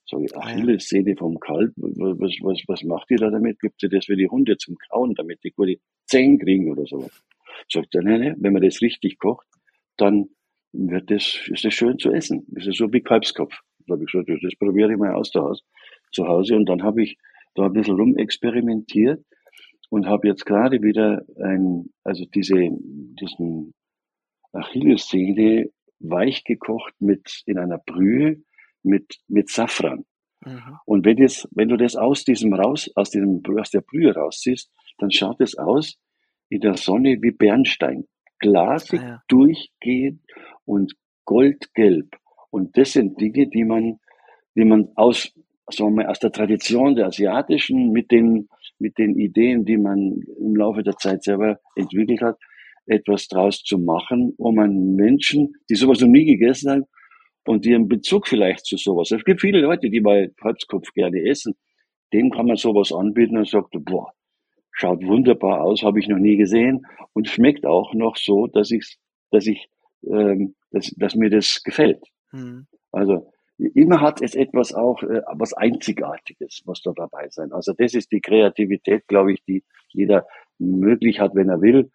Sag ich, Ah ja. Achillessehne vom Kalb, was, was, was macht ihr da damit? Gibt ihr das für die Hunde zum Kauen, damit die gute Zähne kriegen oder so? Sagt er, nee, nee, wenn man das richtig kocht, dann wird das, ist das schön zu essen. Das ist so wie Kalbskopf. Da habe ich gesagt, das probiere ich mal aus zu Hause. Zu Hause. Und dann habe ich da ein bisschen rumexperimentiert und habe jetzt gerade wieder ein, also diese, diesen Achillessehne weich gekocht mit, in einer Brühe mit, mit Safran. Mhm. Und wenn das, wenn du das aus diesem raus, aus diesem, aus der Brühe rausziehst, dann schaut es aus in der Sonne wie Bernstein. Glasig, Ah ja. durchgehend und goldgelb. Und das sind Dinge, die man, die man aus, sagen wir mal, aus der Tradition der asiatischen mit den, mit den Ideen, die man im Laufe der Zeit selber entwickelt hat, etwas draus zu machen, um an Menschen, die sowas noch nie gegessen haben und die einen Bezug vielleicht zu sowas. Es gibt viele Leute, die mal Kalbskopf gerne essen. Dem kann man sowas anbieten und sagt, boah, schaut wunderbar aus, habe ich noch nie gesehen und schmeckt auch noch so, dass ich, dass ich, ähm, dass, dass mir das gefällt. Mhm. Also immer hat es etwas auch, äh, was Einzigartiges, was da dabei sein. Also das ist die Kreativität, glaube ich, die jeder möglich hat, wenn er will.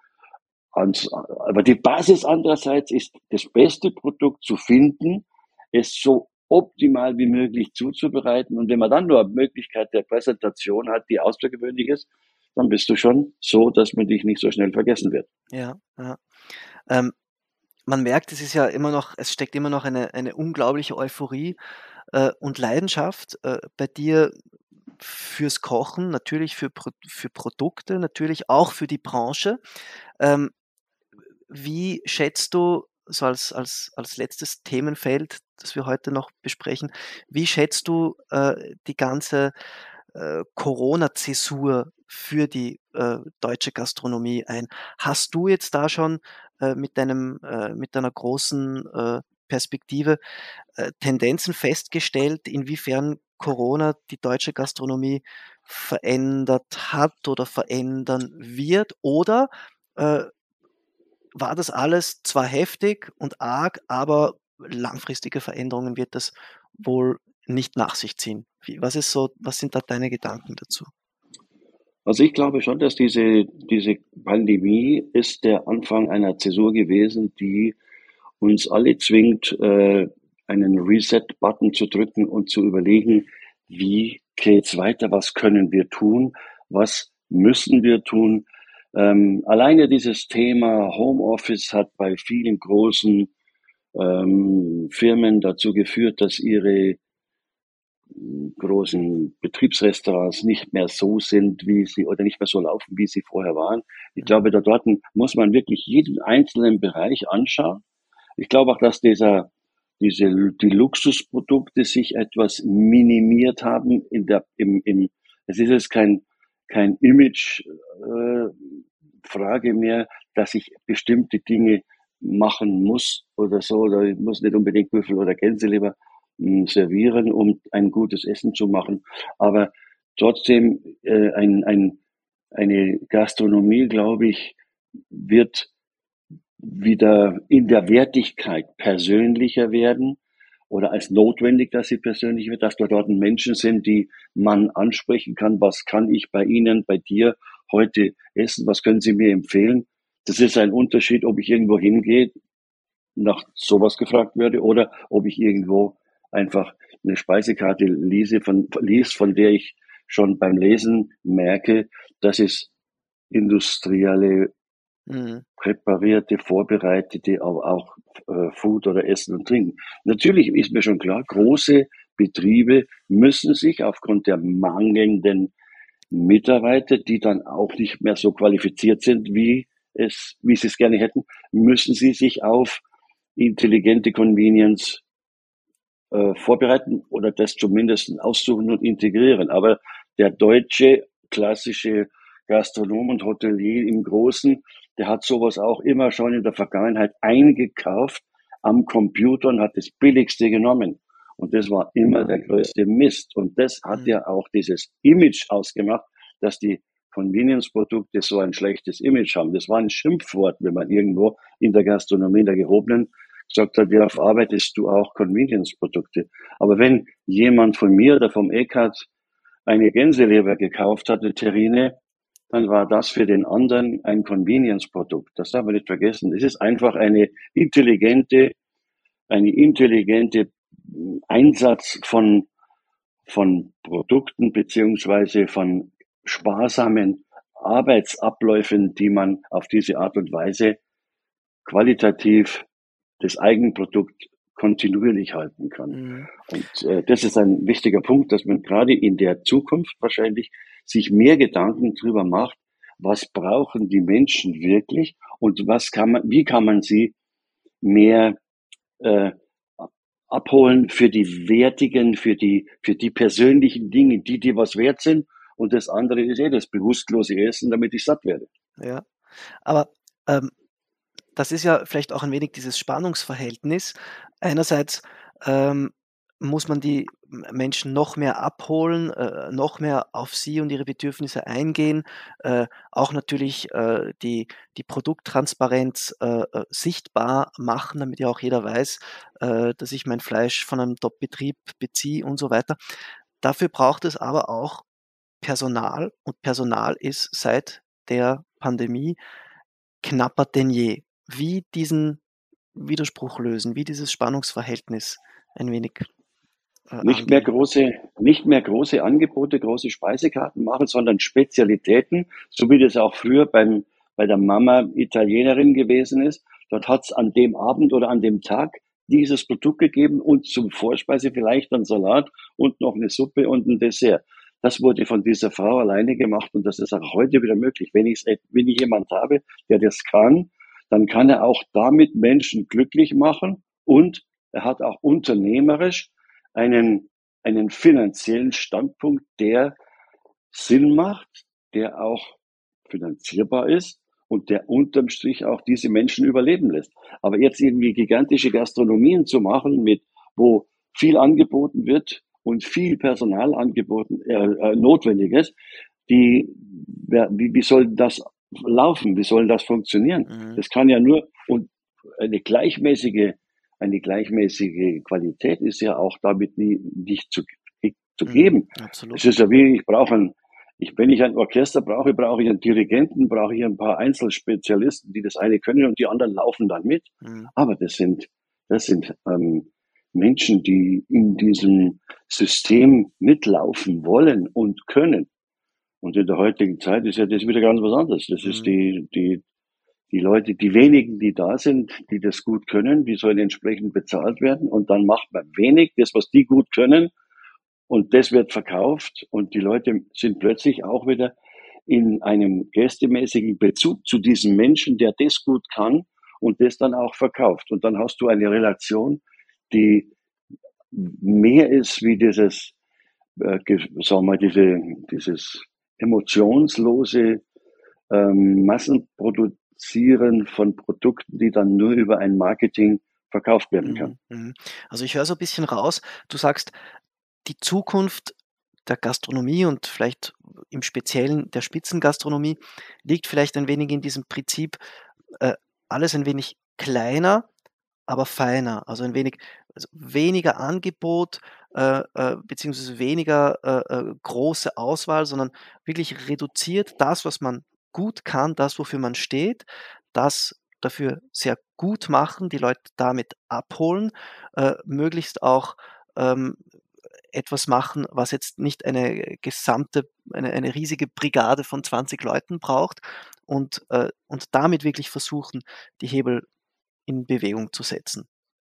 Aber die Basis andererseits ist, das beste Produkt zu finden, es so optimal wie möglich zuzubereiten. Und wenn man dann nur eine Möglichkeit der Präsentation hat, die außergewöhnlich ist, dann bist du schon so, dass man dich nicht so schnell vergessen wird. Ja, ja. Ähm, man merkt, es ist ja immer noch, es steckt immer noch eine, eine unglaubliche Euphorie äh, und Leidenschaft äh, bei dir fürs Kochen, natürlich für, Pro für Produkte, natürlich auch für die Branche. Ähm, wie schätzt du, so als, als, als letztes Themenfeld, das wir heute noch besprechen, wie schätzt du äh, die ganze äh, Corona-Zäsur für die äh, deutsche Gastronomie ein? Hast du jetzt da schon äh, mit deinem, äh, mit deiner großen äh, Perspektive äh, Tendenzen festgestellt, inwiefern Corona die deutsche Gastronomie verändert hat oder verändern wird? Oder äh, war das alles zwar heftig und arg, aber langfristige Veränderungen wird das wohl nicht nach sich ziehen? Wie, was ist so, was sind da deine Gedanken dazu? Also ich glaube schon, dass diese, diese Pandemie ist der Anfang einer Zäsur gewesen, die uns alle zwingt, äh, einen Reset-Button zu drücken und zu überlegen, wie geht's weiter, was können wir tun, was müssen wir tun. Ähm, alleine dieses Thema Homeoffice hat bei vielen großen ähm, Firmen dazu geführt, dass ihre großen Betriebsrestaurants nicht mehr so sind, wie sie oder nicht mehr so laufen, wie sie vorher waren. Ich glaube, da dort muss man wirklich jeden einzelnen Bereich anschauen. Ich glaube auch, dass dieser, diese, die Luxusprodukte sich etwas minimiert haben in der, im, im, es ist jetzt kein, kein Image, äh, Frage mehr, dass ich bestimmte Dinge machen muss oder so, oder ich muss nicht unbedingt Büffel oder Gänseleber mh, servieren, um ein gutes Essen zu machen. Aber trotzdem äh, ein, ein, eine Gastronomie, glaube ich, wird wieder in der Wertigkeit persönlicher werden oder als notwendig, dass sie persönlich wird, dass da dort Menschen sind, die man ansprechen kann. Was kann ich bei Ihnen, bei dir heute essen? Was können Sie mir empfehlen? Das ist ein Unterschied, ob ich irgendwo hingehe, nach sowas gefragt werde oder ob ich irgendwo einfach eine Speisekarte lese, von, liest, von der ich schon beim Lesen merke, dass es industrielle Mhm. präparierte, vorbereitete, aber auch äh, Food oder Essen und Trinken. Natürlich ist mir schon klar, große Betriebe müssen sich aufgrund der mangelnden Mitarbeiter, die dann auch nicht mehr so qualifiziert sind, wie es, wie sie es gerne hätten, müssen sie sich auf intelligente Convenience äh, vorbereiten oder das zumindest aussuchen und integrieren. Aber der deutsche klassische Gastronom und Hotelier im Großen, der hat sowas auch immer schon in der Vergangenheit eingekauft am Computer und hat das Billigste genommen. Und das war immer der größte Mist. Und das hat Mhm. ja auch dieses Image ausgemacht, dass die Convenience-Produkte so ein schlechtes Image haben. Das war ein Schimpfwort, wenn man irgendwo in der Gastronomie, in der gehobenen, gesagt hat, ja, verarbeitest du auch Convenience-Produkte. Aber wenn jemand von mir oder vom Eckhardt eine Gänseleber gekauft hat, eine Terrine, dann war das für den anderen ein Convenience-Produkt. Das darf man nicht vergessen. Es ist einfach eine intelligente, eine intelligente Einsatz von, von Produkten beziehungsweise von sparsamen Arbeitsabläufen, die man auf diese Art und Weise qualitativ das Eigenprodukt kontinuierlich halten kann. Mhm. Und äh, das ist ein wichtiger Punkt, dass man gerade in der Zukunft wahrscheinlich sich mehr Gedanken drüber macht, was brauchen die Menschen wirklich und was kann man, wie kann man sie mehr äh, abholen für die wertigen, für die, für die persönlichen Dinge, die dir was wert sind. Und das andere ist eh das bewusstlose Essen, damit ich satt werde. Ja, aber ähm, das ist ja vielleicht auch ein wenig dieses Spannungsverhältnis. Einerseits ähm, muss man die Menschen noch mehr abholen, äh, noch mehr auf sie und ihre Bedürfnisse eingehen, äh, auch natürlich äh, die, die Produkttransparenz äh, äh, sichtbar machen, damit ja auch jeder weiß, äh, dass ich mein Fleisch von einem Top-Betrieb beziehe und so weiter. Dafür braucht es aber auch Personal und Personal ist seit der Pandemie knapper denn je. Wie diesen Widerspruch lösen, wie dieses Spannungsverhältnis ein wenig äh, nicht mehr große, nicht mehr große Angebote, große Speisekarten machen, sondern Spezialitäten, so wie das auch früher beim, bei der Mama Italienerin gewesen ist. Dort hat es an dem Abend oder an dem Tag dieses Produkt gegeben und zum Vorspeise vielleicht einen Salat und noch eine Suppe und ein Dessert. Das wurde von dieser Frau alleine gemacht und das ist auch heute wieder möglich. Wenn ich, wenn ich jemand habe, der das kann, dann kann er auch damit Menschen glücklich machen und er hat auch unternehmerisch einen, einen finanziellen Standpunkt, der Sinn macht, der auch finanzierbar ist und der unterm Strich auch diese Menschen überleben lässt. Aber jetzt irgendwie gigantische Gastronomien zu machen, mit wo viel angeboten wird und viel Personal angeboten äh, äh, notwendig ist, die, wie, wie soll das laufen? Wie soll das funktionieren? Mhm. Das kann ja nur, und eine gleichmäßige, eine gleichmäßige Qualität ist ja auch damit nie, nicht zu, zu geben. Mhm, absolut. Es ist ja wie, ich brauche ein, ich, wenn ich ein Orchester brauche, brauche ich einen Dirigenten, brauche ich ein paar Einzelspezialisten, die das eine können und die anderen laufen dann mit. Mhm. Aber das sind, das sind ähm, Menschen, die in diesem System mitlaufen wollen und können. Und in der heutigen Zeit ist ja das wieder ganz was anderes. Das mhm. ist die, die, die Leute, die wenigen, die da sind, die das gut können, die sollen entsprechend bezahlt werden. Und dann macht man wenig, das, was die gut können. Und das wird verkauft. Und die Leute sind plötzlich auch wieder in einem gästemäßigen Bezug zu diesem Menschen, der das gut kann und das dann auch verkauft. Und dann hast du eine Relation, die mehr ist wie dieses, äh, sagen wir, diese, dieses emotionslose ähm, Massenproduzieren von Produkten, die dann nur über ein Marketing verkauft werden kann. Also ich höre so ein bisschen raus, du sagst, die Zukunft der Gastronomie und vielleicht im Speziellen der Spitzengastronomie liegt vielleicht ein wenig in diesem Prinzip, äh, alles ein wenig kleiner, aber feiner, also ein wenig also weniger Angebot, äh, äh, beziehungsweise weniger äh, äh, große Auswahl, sondern wirklich reduziert das, was man gut kann, das, wofür man steht, das dafür sehr gut machen, die Leute damit abholen, äh, möglichst auch ähm, etwas machen, was jetzt nicht eine gesamte, eine, eine riesige Brigade von zwanzig Leuten braucht und, äh, und damit wirklich versuchen, die Hebel in Bewegung zu setzen.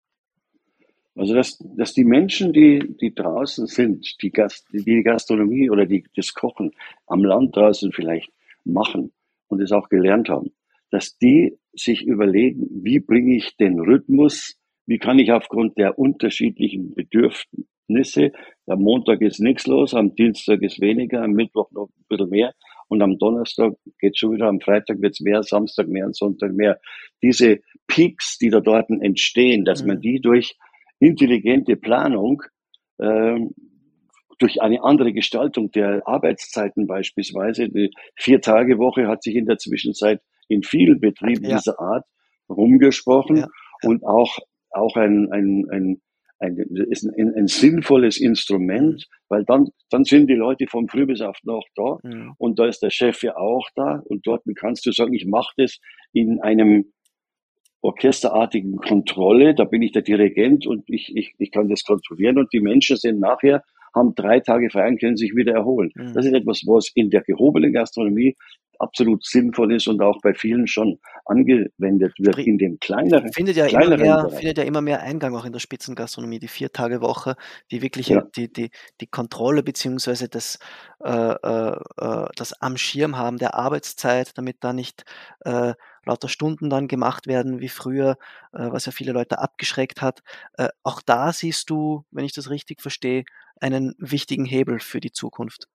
Also dass, dass die Menschen, die, die draußen sind, die, Gast, die Gastronomie oder die, das Kochen am Land draußen vielleicht machen und es auch gelernt haben, dass die sich überlegen, wie bringe ich den Rhythmus, wie kann ich aufgrund der unterschiedlichen Bedürfnisse, am Montag ist nichts los, am Dienstag ist weniger, am Mittwoch noch ein bisschen mehr und am Donnerstag geht schon wieder, am Freitag wird es mehr, Samstag mehr und Sonntag mehr. Diese Peaks, die da dort entstehen, dass mhm. man die durch intelligente Planung, äh, durch eine andere Gestaltung der Arbeitszeiten beispielsweise, die Vier-Tage-Woche hat sich in der Zwischenzeit in vielen Betrieben ja. dieser Art rumgesprochen ja. Ja. und auch auch ein, ein, ein, ein, ist ein, ein sinnvolles Instrument, weil dann, dann sind die Leute vom Früh bis auf noch da Mhm. und da ist der Chef ja auch da und dort kannst du sagen, ich mache das in einem orchesterartigen Kontrolle, da bin ich der Dirigent und ich, ich, ich kann das kontrollieren und die Menschen sind nachher, haben drei Tage frei und können sich wieder erholen. Mhm. Das ist etwas, was in der gehobenen Gastronomie absolut sinnvoll ist und auch bei vielen schon angewendet wird. Sprich, In dem kleineren, findet ja immer kleineren mehr Bereich. findet ja immer mehr Eingang auch in der Spitzengastronomie, die Vier-Tage-Woche, die wirkliche Ja, die die die Kontrolle beziehungsweise das, äh, äh, äh das am Schirm haben der Arbeitszeit, damit da nicht, äh, lauter Stunden dann gemacht werden wie früher, äh, was ja viele Leute abgeschreckt hat. Äh, auch da siehst du, wenn ich das richtig verstehe, einen wichtigen Hebel für die Zukunft.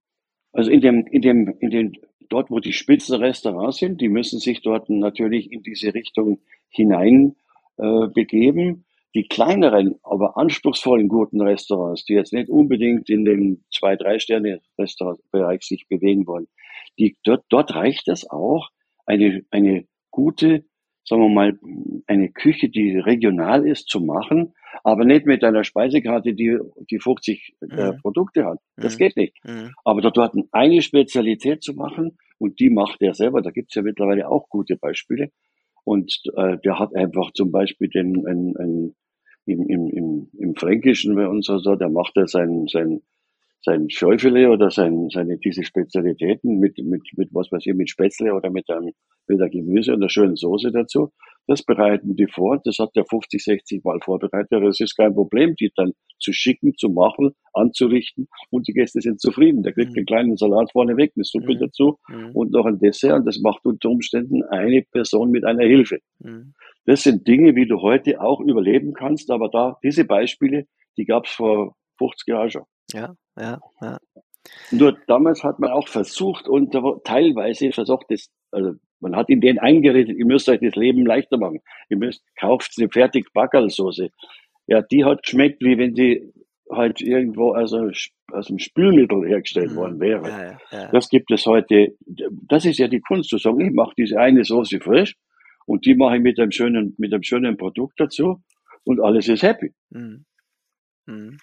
also in dem, in dem, in den, dort, wo die Spitzenrestaurants sind, die müssen sich dort natürlich in diese Richtung hinein äh, begeben. Die kleineren, aber anspruchsvollen guten Restaurants, die jetzt nicht unbedingt in dem zwei, drei Sterne Restaurantbereich sich bewegen wollen, die, dort, dort reicht es auch, eine, eine gute, sagen wir mal, eine Küche, die regional ist, zu machen, aber nicht mit einer Speisekarte, die, die fünfzig äh, Mhm. Produkte hat. Das Mhm. geht nicht. Mhm. Aber da dort eine Spezialität zu machen, und die macht er selber, da gibt's ja mittlerweile auch gute Beispiele. Und äh, der hat einfach zum Beispiel den, ein, ein, im, im, im, im Fränkischen bei uns oder so, der macht er sein, sein, sein Schäufele oder sein, seine, diese Spezialitäten mit, mit, mit was weiß ich, mit Spätzle oder mit einem, mit der Gemüse und einer schönen Soße dazu. Das bereiten die vor. Das hat der fünfzig, sechzig Mal vorbereitet. Das ist kein Problem, die dann zu schicken, zu machen, anzurichten. Und die Gäste sind zufrieden. Der kriegt Mhm. einen kleinen Salat vorneweg, eine Suppe Mhm. dazu Mhm. und noch ein Dessert. Und das macht unter Umständen eine Person mit einer Hilfe. Mhm. Das sind Dinge, wie du heute auch überleben kannst. Aber da, diese Beispiele, die gab's vor fünfzig Jahren schon. Ja, ja, ja. Nur damals hat man auch versucht und da war teilweise versucht, das, also man hat in denen eingeredet, ihr müsst euch das Leben leichter machen. Ihr müsst, kauft eine fertig Backerlsoße. Ja, die hat geschmeckt, wie wenn die halt irgendwo also aus dem Spülmittel hergestellt worden Mhm. wäre. Ja, ja, ja. Das gibt es heute. Das ist ja die Kunst, zu sagen, ich mache diese eine Soße frisch und die mache ich mit einem schönen, mit einem schönen Produkt dazu und alles ist happy. Mhm. Mhm.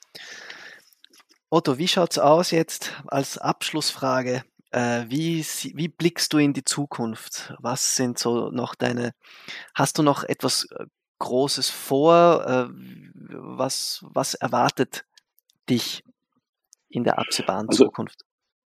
Otto, wie schaut's aus jetzt als Abschlussfrage? Äh, wie, sie- wie blickst du in die Zukunft? Was sind so noch deine, hast du noch etwas äh, Großes vor? Äh, was, was erwartet dich in der absehbaren Also Zukunft?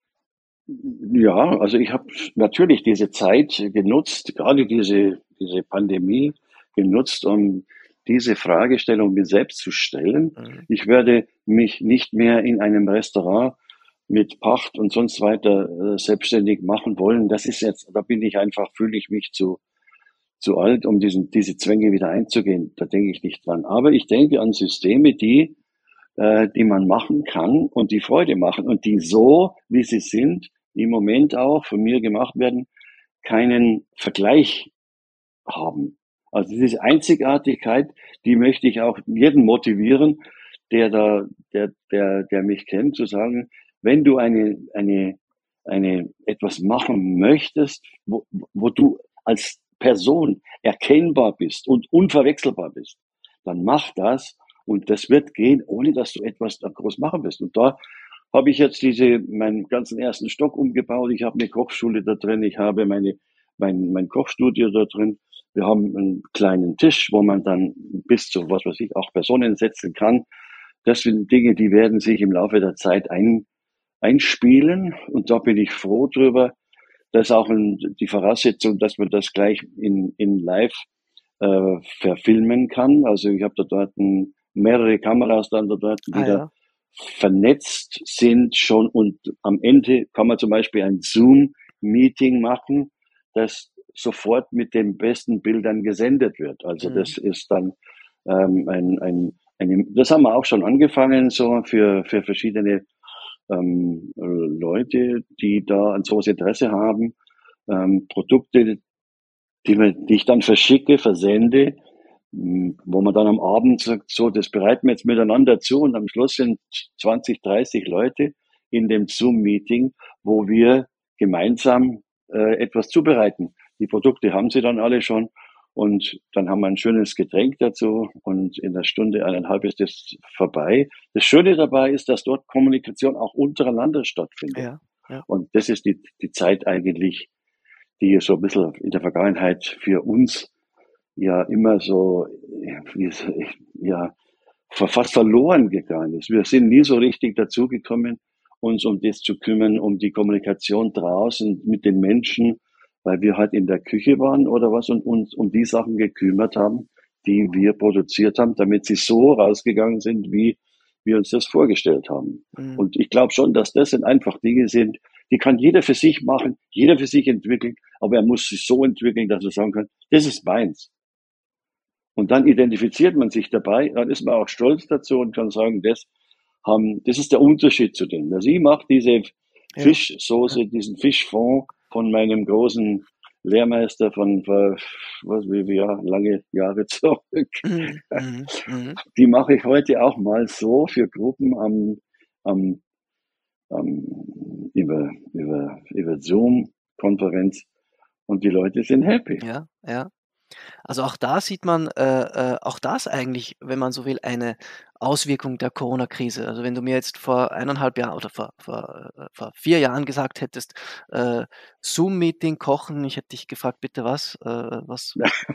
ja, also ich habe natürlich diese Zeit genutzt, gerade diese, diese Pandemie genutzt, um diese Fragestellung mir selbst zu stellen. Mhm. Ich werde mich nicht mehr in einem Restaurant mit Pacht und sonst weiter äh, selbstständig machen wollen. Das ist jetzt, da bin ich einfach, fühle ich mich zu, zu alt, um diesen, diese Zwänge wieder einzugehen. Da denke ich nicht dran. Aber ich denke an Systeme, die, äh, die man machen kann und die Freude machen und die so, wie sie sind, im Moment auch von mir gemacht werden, keinen Vergleich haben. Also diese Einzigartigkeit, die möchte ich auch jeden motivieren, der da, der, der, der mich kennt, zu sagen, wenn du eine, eine, eine, etwas machen möchtest, wo, wo du als Person erkennbar bist und unverwechselbar bist, dann mach das und das wird gehen, ohne dass du etwas da groß machen wirst. Und da habe ich jetzt diese, meinen ganzen ersten Stock umgebaut. Ich habe eine Kochschule da drin. Ich habe meine, mein, mein Kochstudio da drin. Wir haben einen kleinen Tisch, wo man dann bis zu, was weiß ich, auch Personen setzen kann. Das sind Dinge, die werden sich im Laufe der Zeit ein, einspielen. Und da bin ich froh drüber. Das ist auch ein, die Voraussetzung, dass man das gleich in, in live äh, verfilmen kann. Also ich habe da dort ein, mehrere Kameras dann da dort, die Ah da ja. vernetzt sind schon und am Ende kann man zum Beispiel ein Zoom-Meeting machen, das sofort mit den besten Bildern gesendet wird. Also Mhm. das ist dann ähm, ein, ein, eine, das haben wir auch schon angefangen, so für, für verschiedene ähm, Leute, die da an sowas Interesse haben, ähm, Produkte, die, wir, die ich dann verschicke, versende, wo man dann am Abend sagt, so, das bereiten wir jetzt miteinander zu und am Schluss sind zwanzig, dreißig Leute in dem Zoom-Meeting, wo wir gemeinsam äh, etwas zubereiten. Die Produkte haben sie dann alle schon Und dann haben wir ein schönes Getränk dazu und in einer Stunde, eineinhalb ist das vorbei. Das Schöne dabei ist, dass dort Kommunikation auch untereinander stattfindet. Ja, ja. Und das ist die, die Zeit eigentlich, die so ein bisschen in der Vergangenheit für uns ja immer so, ja, fast verloren gegangen ist. Wir sind nie so richtig dazugekommen, uns um das zu kümmern, um die Kommunikation draußen mit den Menschen, weil wir halt in der Küche waren oder was und uns um die Sachen gekümmert haben, die wir produziert haben, damit sie so rausgegangen sind, wie wir uns das vorgestellt haben. Mhm. Und ich glaube schon, dass das sind einfach Dinge sind, die kann jeder für sich machen, jeder für sich entwickeln, aber er muss sich so entwickeln, dass er sagen kann, das ist meins. Und dann identifiziert man sich dabei, dann ist man auch stolz dazu und kann sagen, das haben, das ist der Unterschied zu denen. Also ich mache diese ja. Fischsoße, ja. diesen Fischfond von meinem großen Lehrmeister von vor, was wie wir lange Jahre zurück. Mhm. Mhm. Die mache ich heute auch mal so für Gruppen am, am, am über, über, über Zoom-Konferenz und die Leute sind happy. Ja, ja. Also auch da sieht man, äh, äh, auch das eigentlich, wenn man so will, eine Auswirkung der Corona-Krise. Also wenn du mir jetzt vor eineinhalb Jahren oder vor, vor, äh, vor vier Jahren gesagt hättest, äh, Zoom-Meeting, Kochen, ich hätte dich gefragt, bitte was? Äh, was?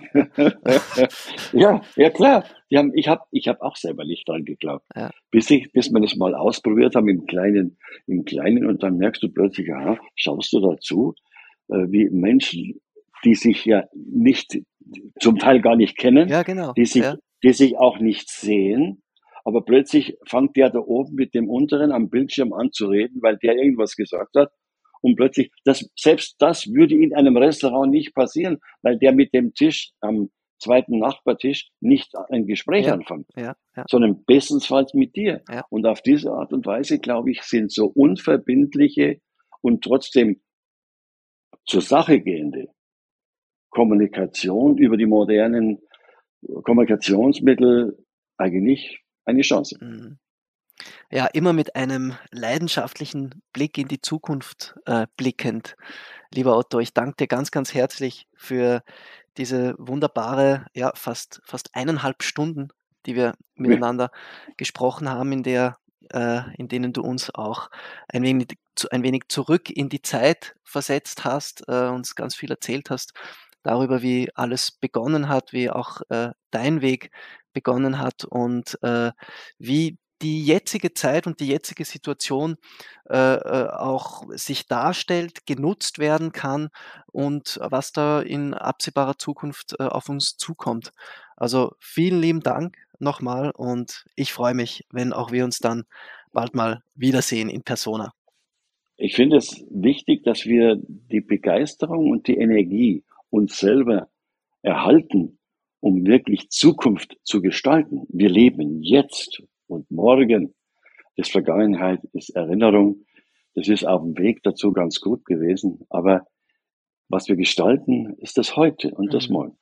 ja, ja klar. Die haben, ich habe ich hab auch selber nicht dran geglaubt. Ja. Bis, ich, bis wir das mal ausprobiert haben im Kleinen, im Kleinen und dann merkst du plötzlich, aha, schaust du dazu, äh, wie Menschen, die sich ja nicht, zum Teil gar nicht kennen, ja, genau. die, sich, ja. die sich auch nicht sehen, aber plötzlich fängt der da oben mit dem unteren am Bildschirm an zu reden, weil der irgendwas gesagt hat und plötzlich, das, selbst das würde in einem Restaurant nicht passieren, weil der mit dem Tisch am zweiten Nachbartisch nicht ein Gespräch ja. anfängt, ja. Ja. sondern bestensfalls mit dir. Ja. Und auf diese Art und Weise, glaube ich, sind so unverbindliche und trotzdem zur Sache gehende Kommunikation über die modernen Kommunikationsmittel eigentlich eine Chance. Ja, immer mit einem leidenschaftlichen Blick in die Zukunft äh, blickend. Lieber Otto, ich danke dir ganz, ganz herzlich für diese wunderbare, ja, fast, fast eineinhalb Stunden, die wir miteinander ja. gesprochen haben, in der äh, in denen du uns auch ein wenig, ein wenig zurück in die Zeit versetzt hast, äh, uns ganz viel erzählt hast darüber, wie alles begonnen hat, wie auch äh, dein Weg begonnen hat und äh, wie die jetzige Zeit und die jetzige Situation äh, äh, auch sich darstellt, genutzt werden kann und was da in absehbarer Zukunft äh, auf uns zukommt. Also vielen lieben Dank nochmal und ich freue mich, wenn auch wir uns dann bald mal wiedersehen in Persona. Ich finde es wichtig, dass wir die Begeisterung und die Energie uns selber erhalten, um wirklich Zukunft zu gestalten. Wir leben jetzt und morgen. Das Vergangenheit ist Erinnerung. Das ist auf dem Weg dazu ganz gut gewesen. Aber was wir gestalten, ist das Heute und das Morgen.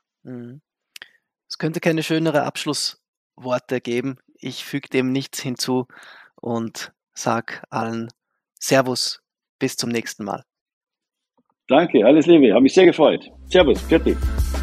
Es könnte keine schönere Abschlussworte geben. Ich füge dem nichts hinzu und sage allen Servus, bis zum nächsten Mal. Danke, alles Liebe, habe mich sehr gefreut. Servus, fertig.